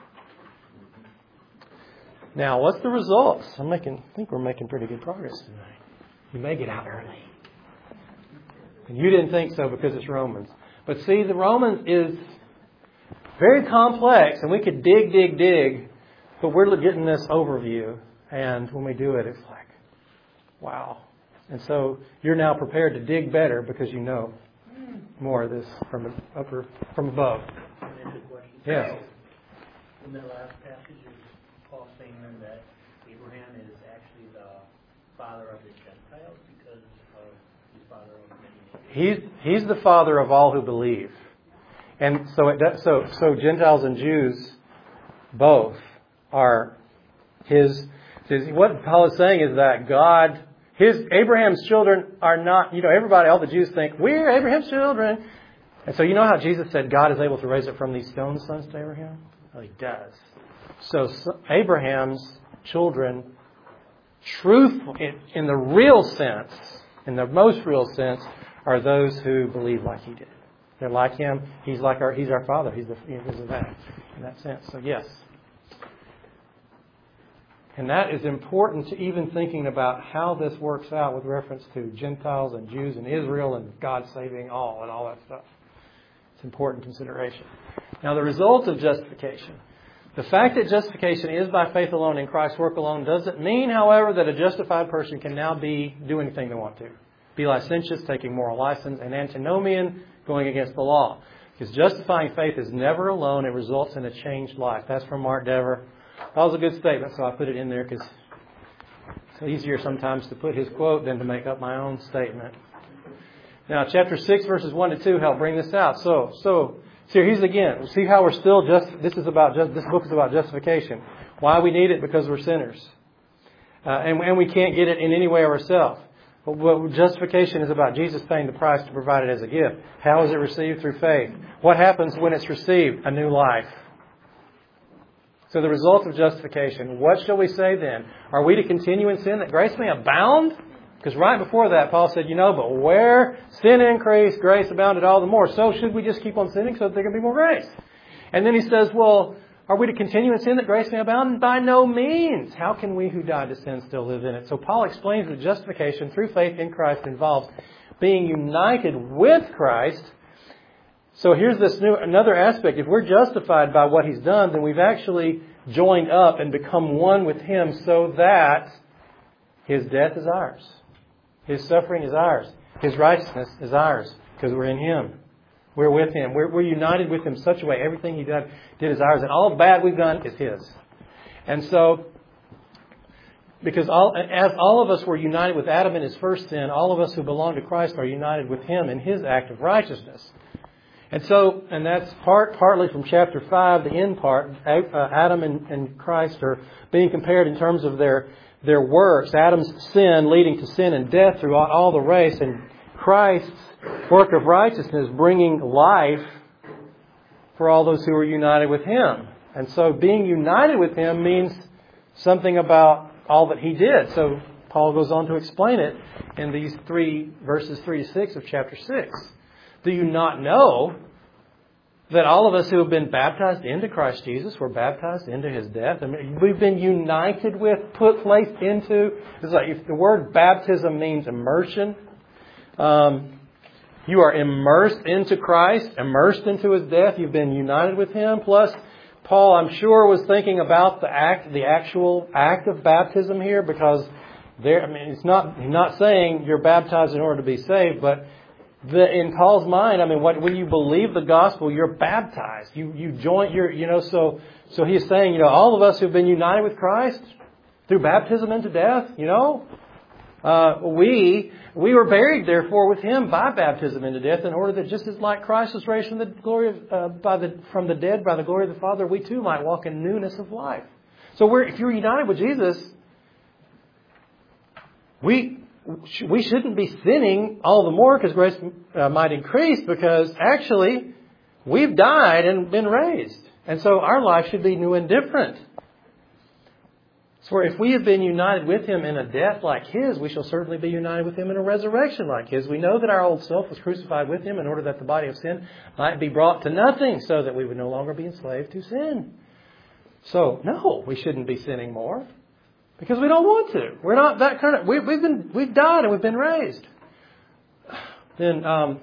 Now, what's the results? I think we're making pretty good progress tonight. You may get out early. And you didn't think so because it's Romans. But see, the Romans is very complex, and we could dig, but we're getting this overview. And when we do it, it's like, wow. And so you're now prepared to dig better because you know more of this from above. Yes. In that last passage, is Paul saying then that Abraham is actually the father of the Gentiles because of his father of many nations? He's the father of all who believe, and so Gentiles and Jews both are his. What Paul is saying is that God, Abraham's children are not. Everybody, all the Jews think we're Abraham's children, and so you know how Jesus said God is able to raise up from these stones sons to Abraham. Well, He does. So Abraham's children, truthful in the real sense, in the most real sense, are those who believe like he did. They're like him. He's our father. He's in that sense. So yes. And that is important to even thinking about how this works out with reference to Gentiles and Jews and Israel and God saving all and all that stuff. It's important consideration. Now the result of justification. The fact that justification is by faith alone in Christ's work alone doesn't mean, however, that a justified person can now do anything they want to. Be licentious, taking moral license, and antinomian, going against the law. Because justifying faith is never alone. It results in a changed life. That's from Mark Dever. That was a good statement, so I put it in there because it's easier sometimes to put his quote than to make up my own statement. Now, chapter 6, verses 1 to 2 help bring this out. So here's again. See how we're still this book is about justification. Why we need it? Because we're sinners. And we can't get it in any way of ourselves. But what justification is about, Jesus paying the price to provide it as a gift. How is it received? Through faith. What happens when it's received? A new life. So the result of justification. What shall we say then? Are we to continue in sin that grace may abound? Because right before that, Paul said, but where sin increased, grace abounded all the more. So should we just keep on sinning so that there can be more grace? And then he says, well, are we to continue in sin that grace may abound? By no means. How can we who died to sin still live in it? So Paul explains that justification through faith in Christ involves being united with Christ. So here's another aspect. If we're justified by what He's done, then we've actually joined up and become one with Him so that His death is ours. His suffering is ours. His righteousness is ours because we're in Him. We're with Him. We're united with Him in such a way. Everything He did is ours. And all the bad we've done is His. And so, because as all of us were united with Adam in his first sin, all of us who belong to Christ are united with Him in His act of righteousness. And that's partly from chapter 5, the end part. Adam and Christ are being compared in terms of their works. Adam's sin leading to sin and death throughout all the race, and Christ's work of righteousness bringing life for all those who are united with Him. And so being united with Him means something about all that He did. So Paul goes on to explain it in these verses 3 to 6 of chapter 6. Do you not know that all of us who have been baptized into Christ Jesus were baptized into His death? I mean, we've been united with, placed into. It's like if the word baptism means immersion. You are immersed into Christ, immersed into His death. You've been united with Him. Plus, Paul, I'm sure, was thinking about the actual act of baptism here, because he's not saying you're baptized in order to be saved, but in Paul's mind, when you believe the gospel, you're baptized. You join. So he's saying, all of us who've been united with Christ through baptism into death, we were buried, therefore, with Him by baptism into death, in order that just as like Christ was raised from the glory from the dead by the glory of the Father, we too might walk in newness of life. So if you're united with Jesus, we shouldn't be sinning all the more because grace might increase, because actually we've died and been raised. And so our life should be new and different. So if we have been united with Him in a death like His, we shall certainly be united with Him in a resurrection like His. We know that our old self was crucified with Him in order that the body of sin might be brought to nothing, so that we would no longer be enslaved to sin. So, no, we shouldn't be sinning more, because we don't want to. We're not that kind of... We've died and we've been raised. Then,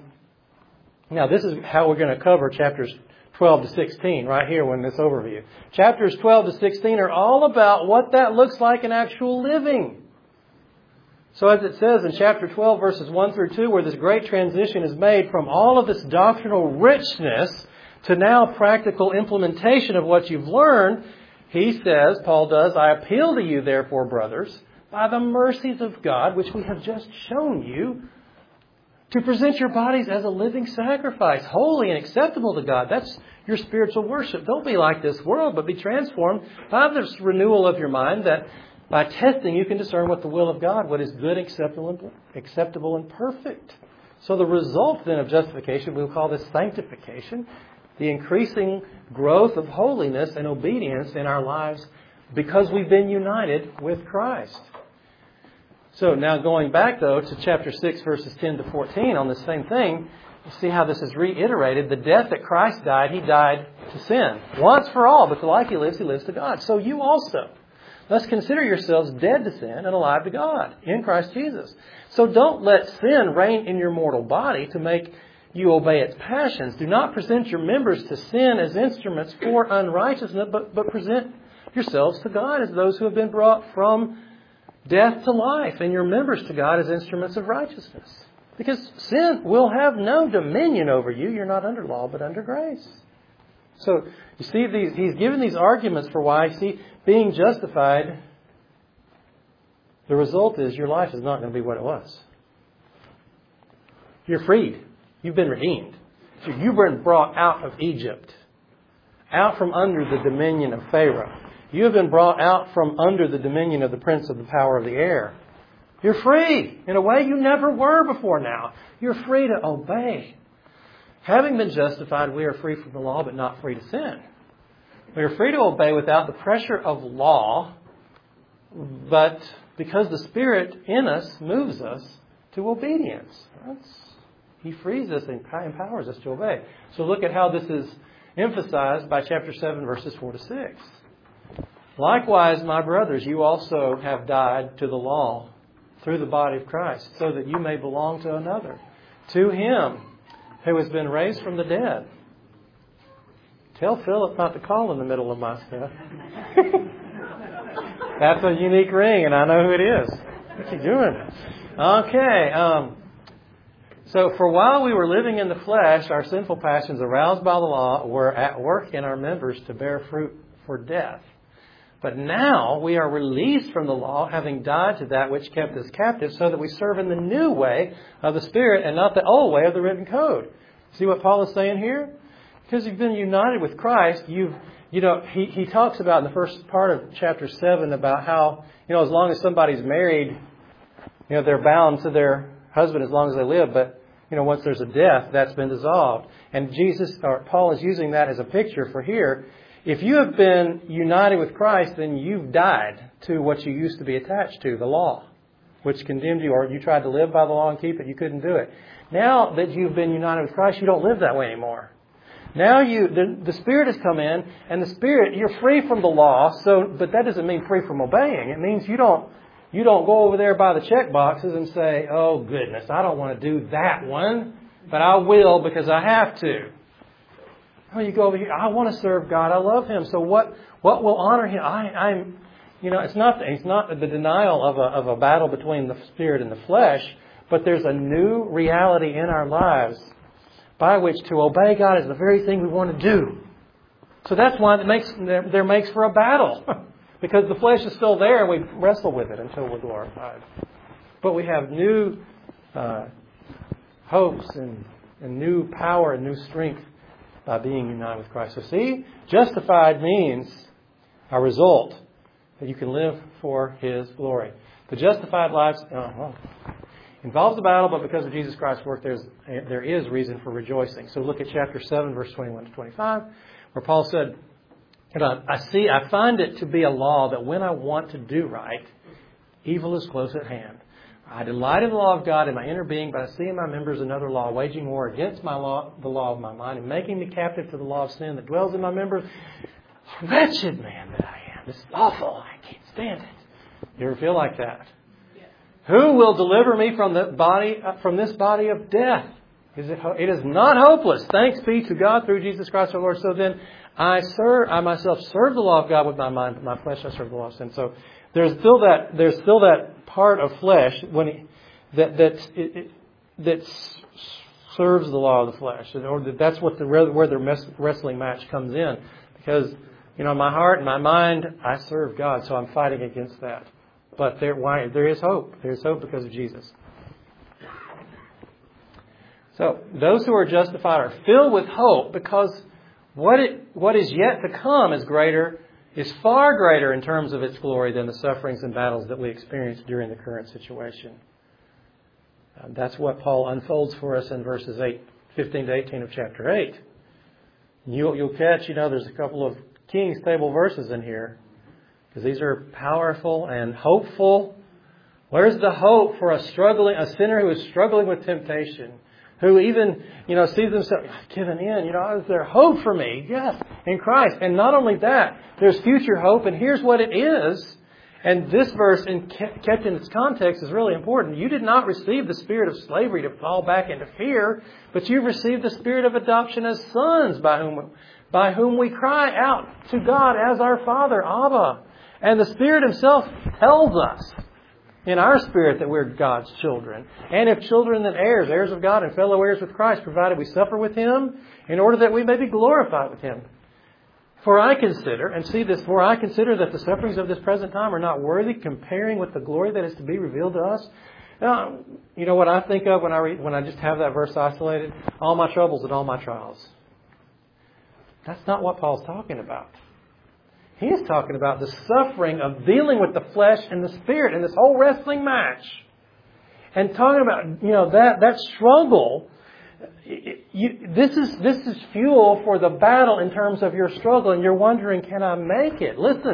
now this is how we're going to cover chapters 12 to 16 right here in this overview. Chapters 12 to 16 are all about what that looks like in actual living. So as it says in chapter 12, verses 1 through 2, where this great transition is made from all of this doctrinal richness to now practical implementation of what you've learned, he says, Paul does, I appeal to you, therefore, brothers, by the mercies of God, which we have just shown you, to present your bodies as a living sacrifice, holy and acceptable to God. That's your spiritual worship. Don't be like this world, but be transformed by this renewal of your mind, that by testing you can discern what the will of God, what is good, acceptable, and perfect. So the result then of justification, we'll call this sanctification, the increasing growth of holiness and obedience in our lives because we've been united with Christ. So now going back, though, to chapter 6, verses 10 to 14, on the same thing, you see how this is reiterated. The death that Christ died, He died to sin. Once for all, but the life He lives to God. So you also. Thus consider yourselves dead to sin and alive to God in Christ Jesus. So don't let sin reign in your mortal body to make you obey its passions. Do not present your members to sin as instruments for unrighteousness, but present yourselves to God as those who have been brought from death to life, and your members to God as instruments of righteousness. Because sin will have no dominion over you. You're not under law, but under grace. So, you see, he's given these arguments for why, being justified, the result is your life is not going to be what it was. You're freed. You've been redeemed. So you've been brought out of Egypt, out from under the dominion of Pharaoh. You have been brought out from under the dominion of the prince of the power of the air. You're free in a way you never were before now. You're free to obey. Having been justified, we are free from the law, but not free to sin. We are free to obey without the pressure of law, but because the Spirit in us moves us to obedience. He frees us and empowers us to obey. So look at how this is emphasized by chapter 7, verses 4 to 6. Likewise, my brothers, you also have died to the law through the body of Christ, so that you may belong to another, to Him who has been raised from the dead. Tell Philip not to call in the middle of my stuff. That's a unique ring, and I know who it is. What's he doing? Okay. So for while we were living in the flesh, our sinful passions aroused by the law were at work in our members to bear fruit for death. But now we are released from the law, having died to that which kept us captive, so that we serve in the new way of the Spirit and not the old way of the written code. See what Paul is saying here? Because you've been united with Christ, he talks about in the first part of chapter 7 about how, as long as somebody's married, they're bound to their husband as long as they live, but, once there's a death, that's been dissolved. And Paul is using that as a picture for here. If you have been united with Christ, then you've died to what you used to be attached to, the law, which condemned you, or you tried to live by the law and keep it, you couldn't do it. Now that you've been united with Christ, you don't live that way anymore. Now the Spirit has come in, and the Spirit, you're free from the law, but that doesn't mean free from obeying. It means you don't go over there by the check boxes and say, oh goodness, I don't want to do that one, but I will because I have to. Oh, you go over here, I want to serve God, I love Him, so what will honor Him? It's not the denial of a battle between the Spirit and the flesh, but there's a new reality in our lives by which to obey God is the very thing we want to do. So that's why there makes for a battle. Because the flesh is still there and we wrestle with it until we're glorified. But we have new hopes and new power and new strength by being united with Christ. So see, justified means a result that you can live for His glory. The justified life involves a battle, but because of Jesus Christ's work, there is reason for rejoicing. So look at chapter 7, verse 21 to 25, where Paul said, I find it to be a law that when I want to do right, evil is close at hand. I delight in the law of God in my inner being, but I see in my members another law, waging war against the law of my mind, and making me captive to the law of sin that dwells in my members. Wretched man that I am. This is awful. I can't stand it. You ever feel like that? Yeah. Who will deliver me from this body of death? It is not hopeless. Thanks be to God through Jesus Christ our Lord. So then I myself serve the law of God with my mind, but my flesh I serve the law of sin. So there's still that part of flesh that serves the law of the flesh, or that's where the wrestling match comes in, because my heart and my mind I serve God, so I'm fighting against that. But there is hope. There is hope because of Jesus. So those who are justified are filled with hope because what is yet to come is far greater in terms of its glory than the sufferings and battles that we experience during the current situation. That's what Paul unfolds for us in verses 15 to 18 of chapter 8. You'll catch, there's a couple of King's Table verses in here, because these are powerful and hopeful. Where's the hope for a sinner who is struggling with temptation? Who even, sees themselves given in. Is there hope for me? Yes, in Christ. And not only that, there's future hope. And here's what it is. And this verse, kept in its context, is really important. You did not receive the spirit of slavery to fall back into fear, but you received the spirit of adoption as sons, by whom we cry out to God as our Father, Abba. And the Spirit Himself tells us in our spirit that we're God's children. And if children, then heirs, heirs of God and fellow heirs with Christ, provided we suffer with Him in order that we may be glorified with Him. For I consider that the sufferings of this present time are not worthy comparing with the glory that is to be revealed to us. Now, what I think of when I just have that verse isolated? All my troubles and all my trials. That's not what Paul's talking about. He is talking about the suffering of dealing with the flesh and the spirit in this whole wrestling match. And talking about, that struggle. This is fuel for the battle in terms of your struggle, and you're wondering, can I make it? Listen,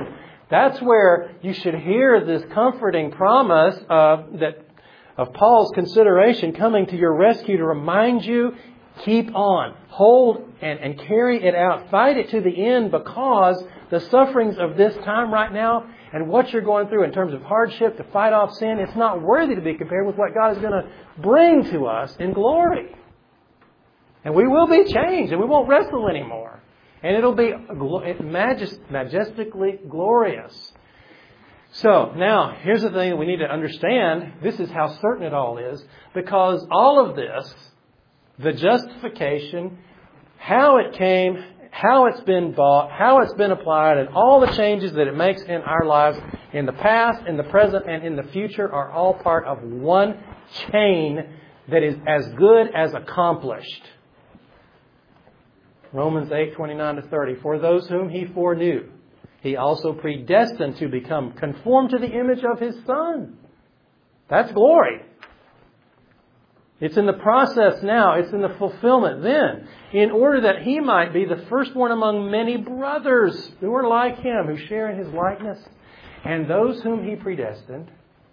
That's where you should hear this comforting promise of Paul's consideration coming to your rescue to remind you, keep on, hold and carry it out. Fight it to the end, because the sufferings of this time right now and what you're going through in terms of hardship to fight off sin, it's not worthy to be compared with what God is going to bring to us in glory. And we will be changed and we won't wrestle anymore. And it'll be majestically glorious. So, now, here's the thing that we need to understand. This is how certain it all is. Because all of this, the justification, how it came, how it's been bought, how it's been applied, and all the changes that it makes in our lives in the past, in the present, and in the future are all part of one chain that is as good as accomplished. Romans 8:29-30. For those whom He foreknew, He also predestined to become conformed to the image of His Son. That's glory. It's in the process now. It's in the fulfillment then. In order that He might be the firstborn among many brothers who are like Him, who share in His likeness. And those whom He predestined,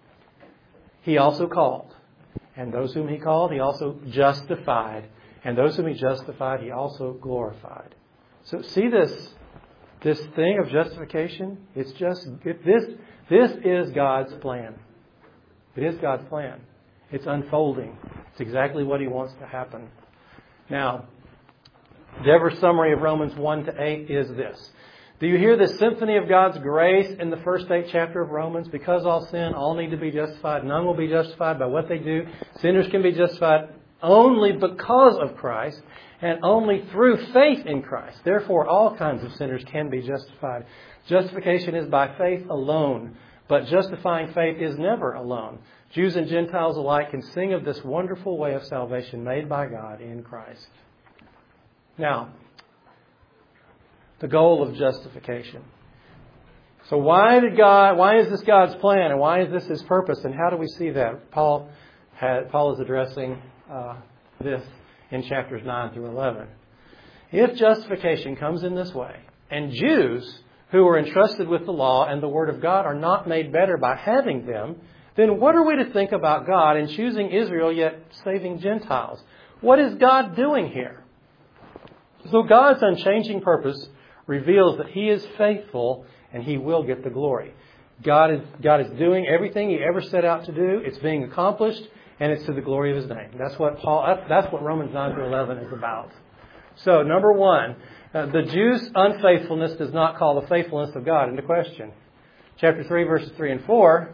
He also called. And those whom He called, He also justified. And those whom He justified, He also glorified. So see this thing of justification? It's just, this is God's plan. It is God's plan. It's unfolding. It's exactly what He wants to happen. Now, Deborah's summary of Romans 1-8 is this. Do you hear the symphony of God's grace in the first 8 chapter of Romans? Because all sin, all need to be justified. None will be justified by what they do. Sinners can be justified only because of Christ and only through faith in Christ. Therefore, all kinds of sinners can be justified. Justification is by faith alone, but justifying faith is never alone. Jews and Gentiles alike can sing of this wonderful way of salvation made by God in Christ. Now, the goal of justification. So why is this God's plan, and why is this His purpose, and how do we see that? Paul is addressing this in chapters 9-11. If justification comes in this way, and Jews who are entrusted with the law and the Word of God are not made better by having them, then what are we to think about God in choosing Israel yet saving Gentiles? What is God doing here? So God's unchanging purpose reveals that He is faithful and He will get the glory. God is doing everything He ever set out to do. It's being accomplished, and it's to the glory of His name. That's what Romans 9-11 is about. So, number one, the Jews' unfaithfulness does not call the faithfulness of God into question. Chapter 3, verses 3 and 4.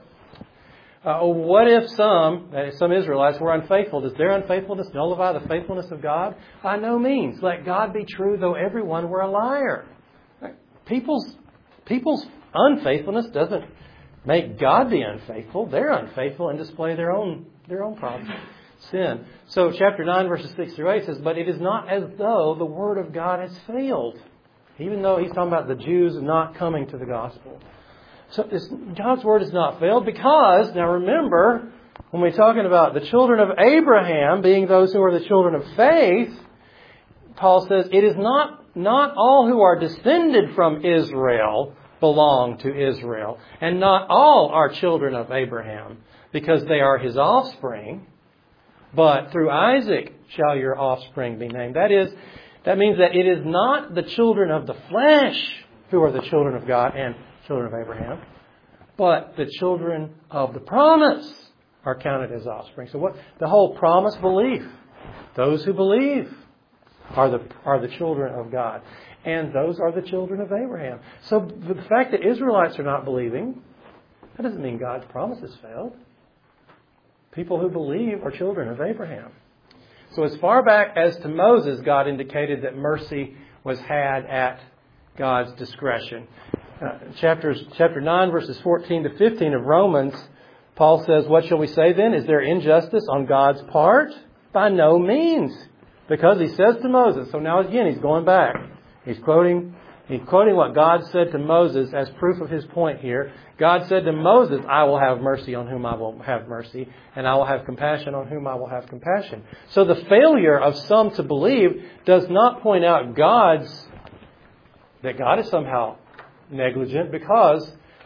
What if some Israelites were unfaithful? Does their unfaithfulness nullify the faithfulness of God? By no means. Let God be true, though everyone were a liar. People's unfaithfulness doesn't make God be unfaithful. They're unfaithful and display their own problem, sin. So chapter 9, verses 6-8 says, but it is not as though the word of God has failed. Even though he's talking about the Jews not coming to the gospel. So God's word has not failed because, now remember, when we're talking about the children of Abraham being those who are the children of faith, Paul says, it is not all who are descended from Israel belong to Israel, and not all are children of Abraham, because they are his offspring, but through Isaac shall your offspring be named. That means that it is not the children of the flesh who are the children of God and children of Abraham, but the children of the promise are counted as offspring. So what the whole promise belief, those who believe are the children of God. And those are the children of Abraham. So the fact that Israelites are not believing, that doesn't mean God's promise has failed. People who believe are children of Abraham. So as far back as to Moses, God indicated that mercy was had at God's discretion. Chapter 9, verses 14-15 of Romans, Paul says, what shall we say then? Is there injustice on God's part? By no means. Because he says to Moses, so now again he's going back. He's quoting what God said to Moses as proof of his point here. God said to Moses, I will have mercy on whom I will have mercy, and I will have compassion on whom I will have compassion. So the failure of some to believe does not point out that God is somehow negligent, because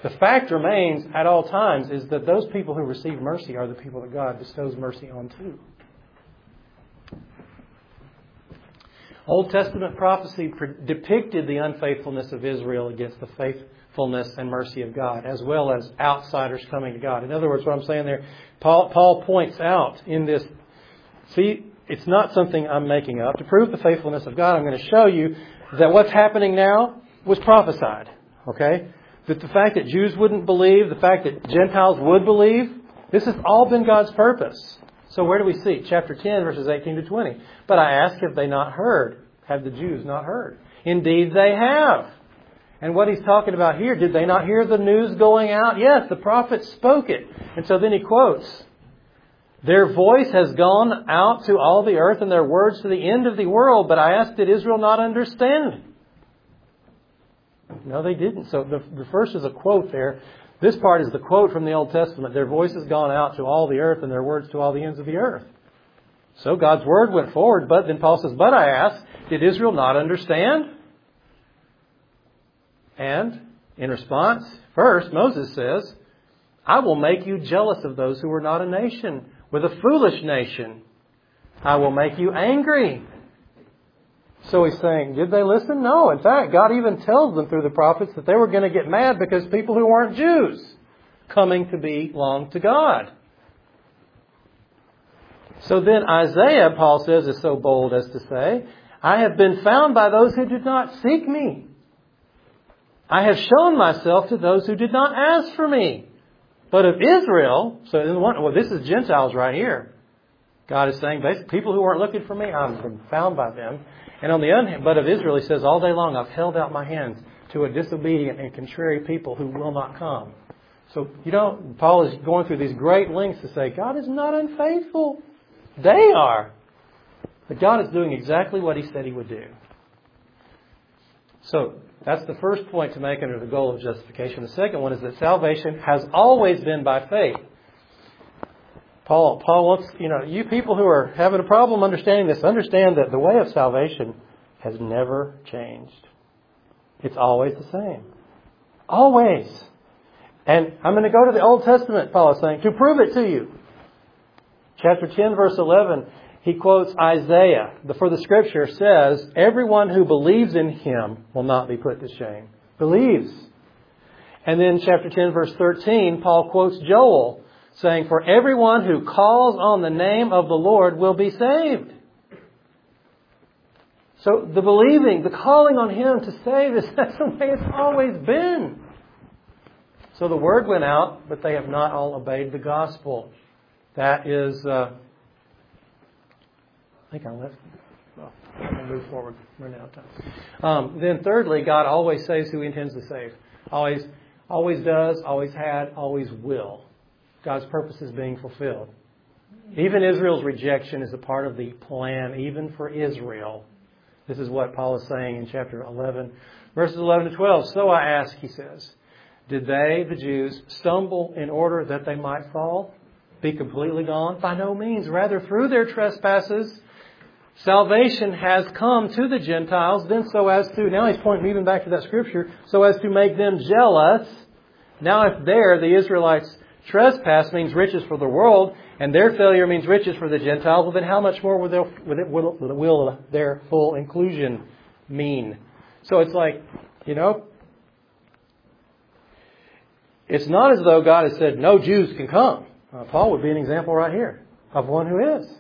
The fact remains at all times is that those people who receive mercy are the people that God bestows mercy on too. Old Testament prophecy depicted the unfaithfulness of Israel against the faithfulness and mercy of God, as well as outsiders coming to God. In other words, what I'm saying there, Paul points out in this, see, it's not something I'm making up. To prove the faithfulness of God, I'm going to show you that what's happening now was prophesied. Okay? That the fact that Jews wouldn't believe, the fact that Gentiles would believe, this has all been God's purpose. So where do we see? Chapter 10, verses 18 to 20. But I ask, have they not heard? Have the Jews not heard? Indeed they have. And what he's talking about here, did they not hear the news going out? Yes, the prophets spoke it. And so then he quotes, their voice has gone out to all the earth and their words to the end of the world. But I ask, did Israel not understand? No, they didn't. So the first is a quote there. This part is the quote from the Old Testament. Their voice has gone out to all the earth and their words to all the ends of the earth. So God's word went forward. But then Paul says, but I ask, did Israel not understand? And in response, first Moses says, I will make you jealous of those who are not a nation. With a foolish nation, I will make you angry. So he's saying, did they listen? No. In fact, God even tells them through the prophets that they were going to get mad because people who weren't Jews coming to belong to God. So then Isaiah, Paul says, is so bold as to say, I have been found by those who did not seek me. I have shown myself to those who did not ask for me. But of Israel, this is Gentiles right here. God is saying, basically, people who weren't looking for me, I've been found by them. And on the other hand, but of Israel, he says, all day long I've held out my hands to a disobedient and contrary people who will not come. So, Paul is going through these great lengths to say, God is not unfaithful. They are. But God is doing exactly what He said He would do. So, that's the first point to make under the goal of justification. The second one is that salvation has always been by faith. Paul wants, you people who are having a problem understanding this, understand that the way of salvation has never changed. It's always the same. Always. And I'm going to go to the Old Testament, Paul is saying, to prove it to you. Chapter 10, verse 11, he quotes Isaiah. For the Scripture says, everyone who believes in Him will not be put to shame. Believes. And then chapter 10, verse 13, Paul quotes Joel, saying, for everyone who calls on the name of the Lord will be saved. So the believing, the calling on Him to save is that's the way it's always been. So the word went out, but they have not all obeyed the gospel. That is, I think I left. Well, I'm going to move forward. We're running out of time. Then thirdly, God always saves who He intends to save. Always does, always had, always will. God's purpose is being fulfilled. Even Israel's rejection is a part of the plan, even for Israel. This is what Paul is saying in chapter 11, verses 11 to 12. So I ask, he says, did they, the Jews, stumble in order that they might fall? Be completely gone? By no means. Rather, through their trespasses, salvation has come to the Gentiles, then so as to, now he's pointing even back to that scripture, so as to make them jealous. Now if the Israelites' trespass means riches for the world, and their failure means riches for the Gentiles, well then how much more will their full inclusion mean? So it's like, it's not as though God has said no Jews can come. Paul would be an example right here of one who is.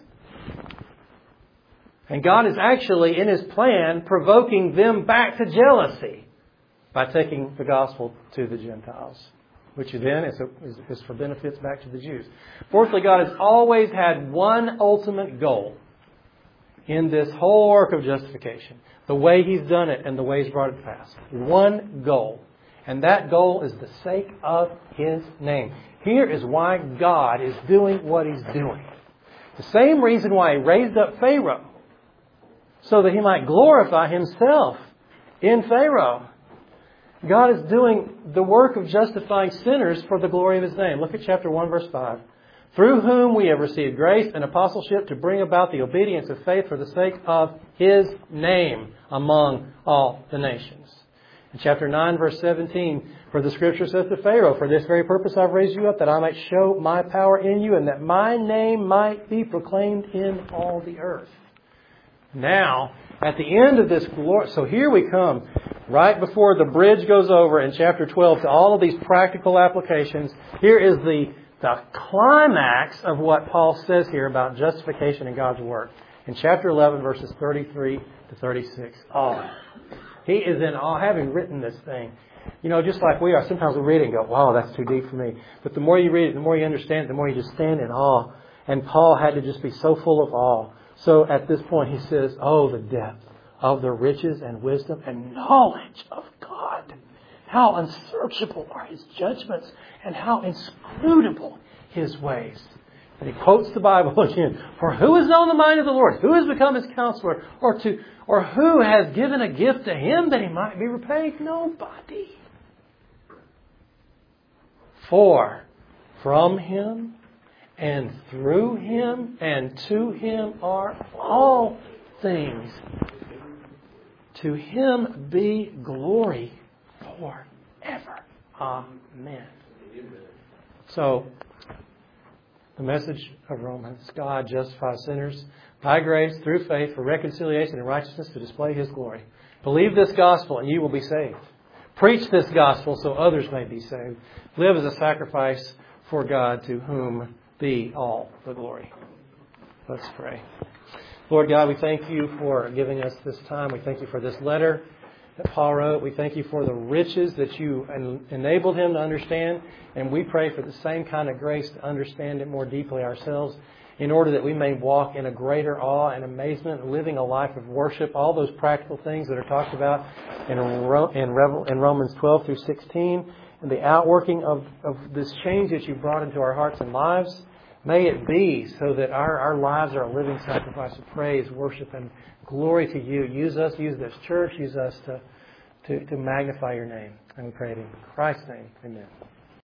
And God is actually, in His plan, provoking them back to jealousy by taking the gospel to the Gentiles, which then is for benefits back to the Jews. Fourthly, God has always had one ultimate goal in this whole work of justification. The way He's done it and the way He's brought it to pass. One goal. And that goal is the sake of His name. Here is why God is doing what He's doing. The same reason why He raised up Pharaoh, so that He might glorify Himself in Pharaoh. God is doing the work of justifying sinners for the glory of His name. Look at chapter 1, verse 5. Through whom we have received grace and apostleship to bring about the obedience of faith for the sake of His name among all the nations. In chapter 9, verse 17, for the Scripture says to Pharaoh, for this very purpose I've raised you up, that I might show my power in you, and that my name might be proclaimed in all the earth. Now, at the end of this glory, so here we come, right before the bridge goes over in chapter 12 to all of these practical applications. Here is the climax of what Paul says here about justification in God's work. In chapter 11, verses 33 to 36. Awe. He is in awe, having written this thing. You know, just like we are, sometimes we read it and go, wow, that's too deep for me. But the more you read it, the more you understand it, the more you just stand in awe. And Paul had to just be so full of awe. So at this point he says, oh, the depth of the riches and wisdom and knowledge of God. How unsearchable are His judgments and how inscrutable His ways. And he quotes the Bible again. For who has known the mind of the Lord? Who has become His counselor? Or who has given a gift to Him that He might be repaid? Nobody. For from Him and through Him and to Him are all things. To Him be glory forever. Amen. So, the message of Romans, God justifies sinners by grace through faith for reconciliation and righteousness to display His glory. Believe this gospel and you will be saved. Preach this gospel so others may be saved. Live as a sacrifice for God, to whom be all the glory. Let's pray. Lord God, we thank You for giving us this time. We thank You for this letter that Paul wrote. We thank You for the riches that You enabled him to understand. And we pray for the same kind of grace to understand it more deeply ourselves, in order that we may walk in a greater awe and amazement, living a life of worship, all those practical things that are talked about in Romans 12 through 16, and the outworking of this change that You brought into our hearts and lives. May it be so that our lives are a living sacrifice of praise, worship, and glory to You. Use us, use this church, use us to magnify Your name. And we pray it in Christ's name. Amen.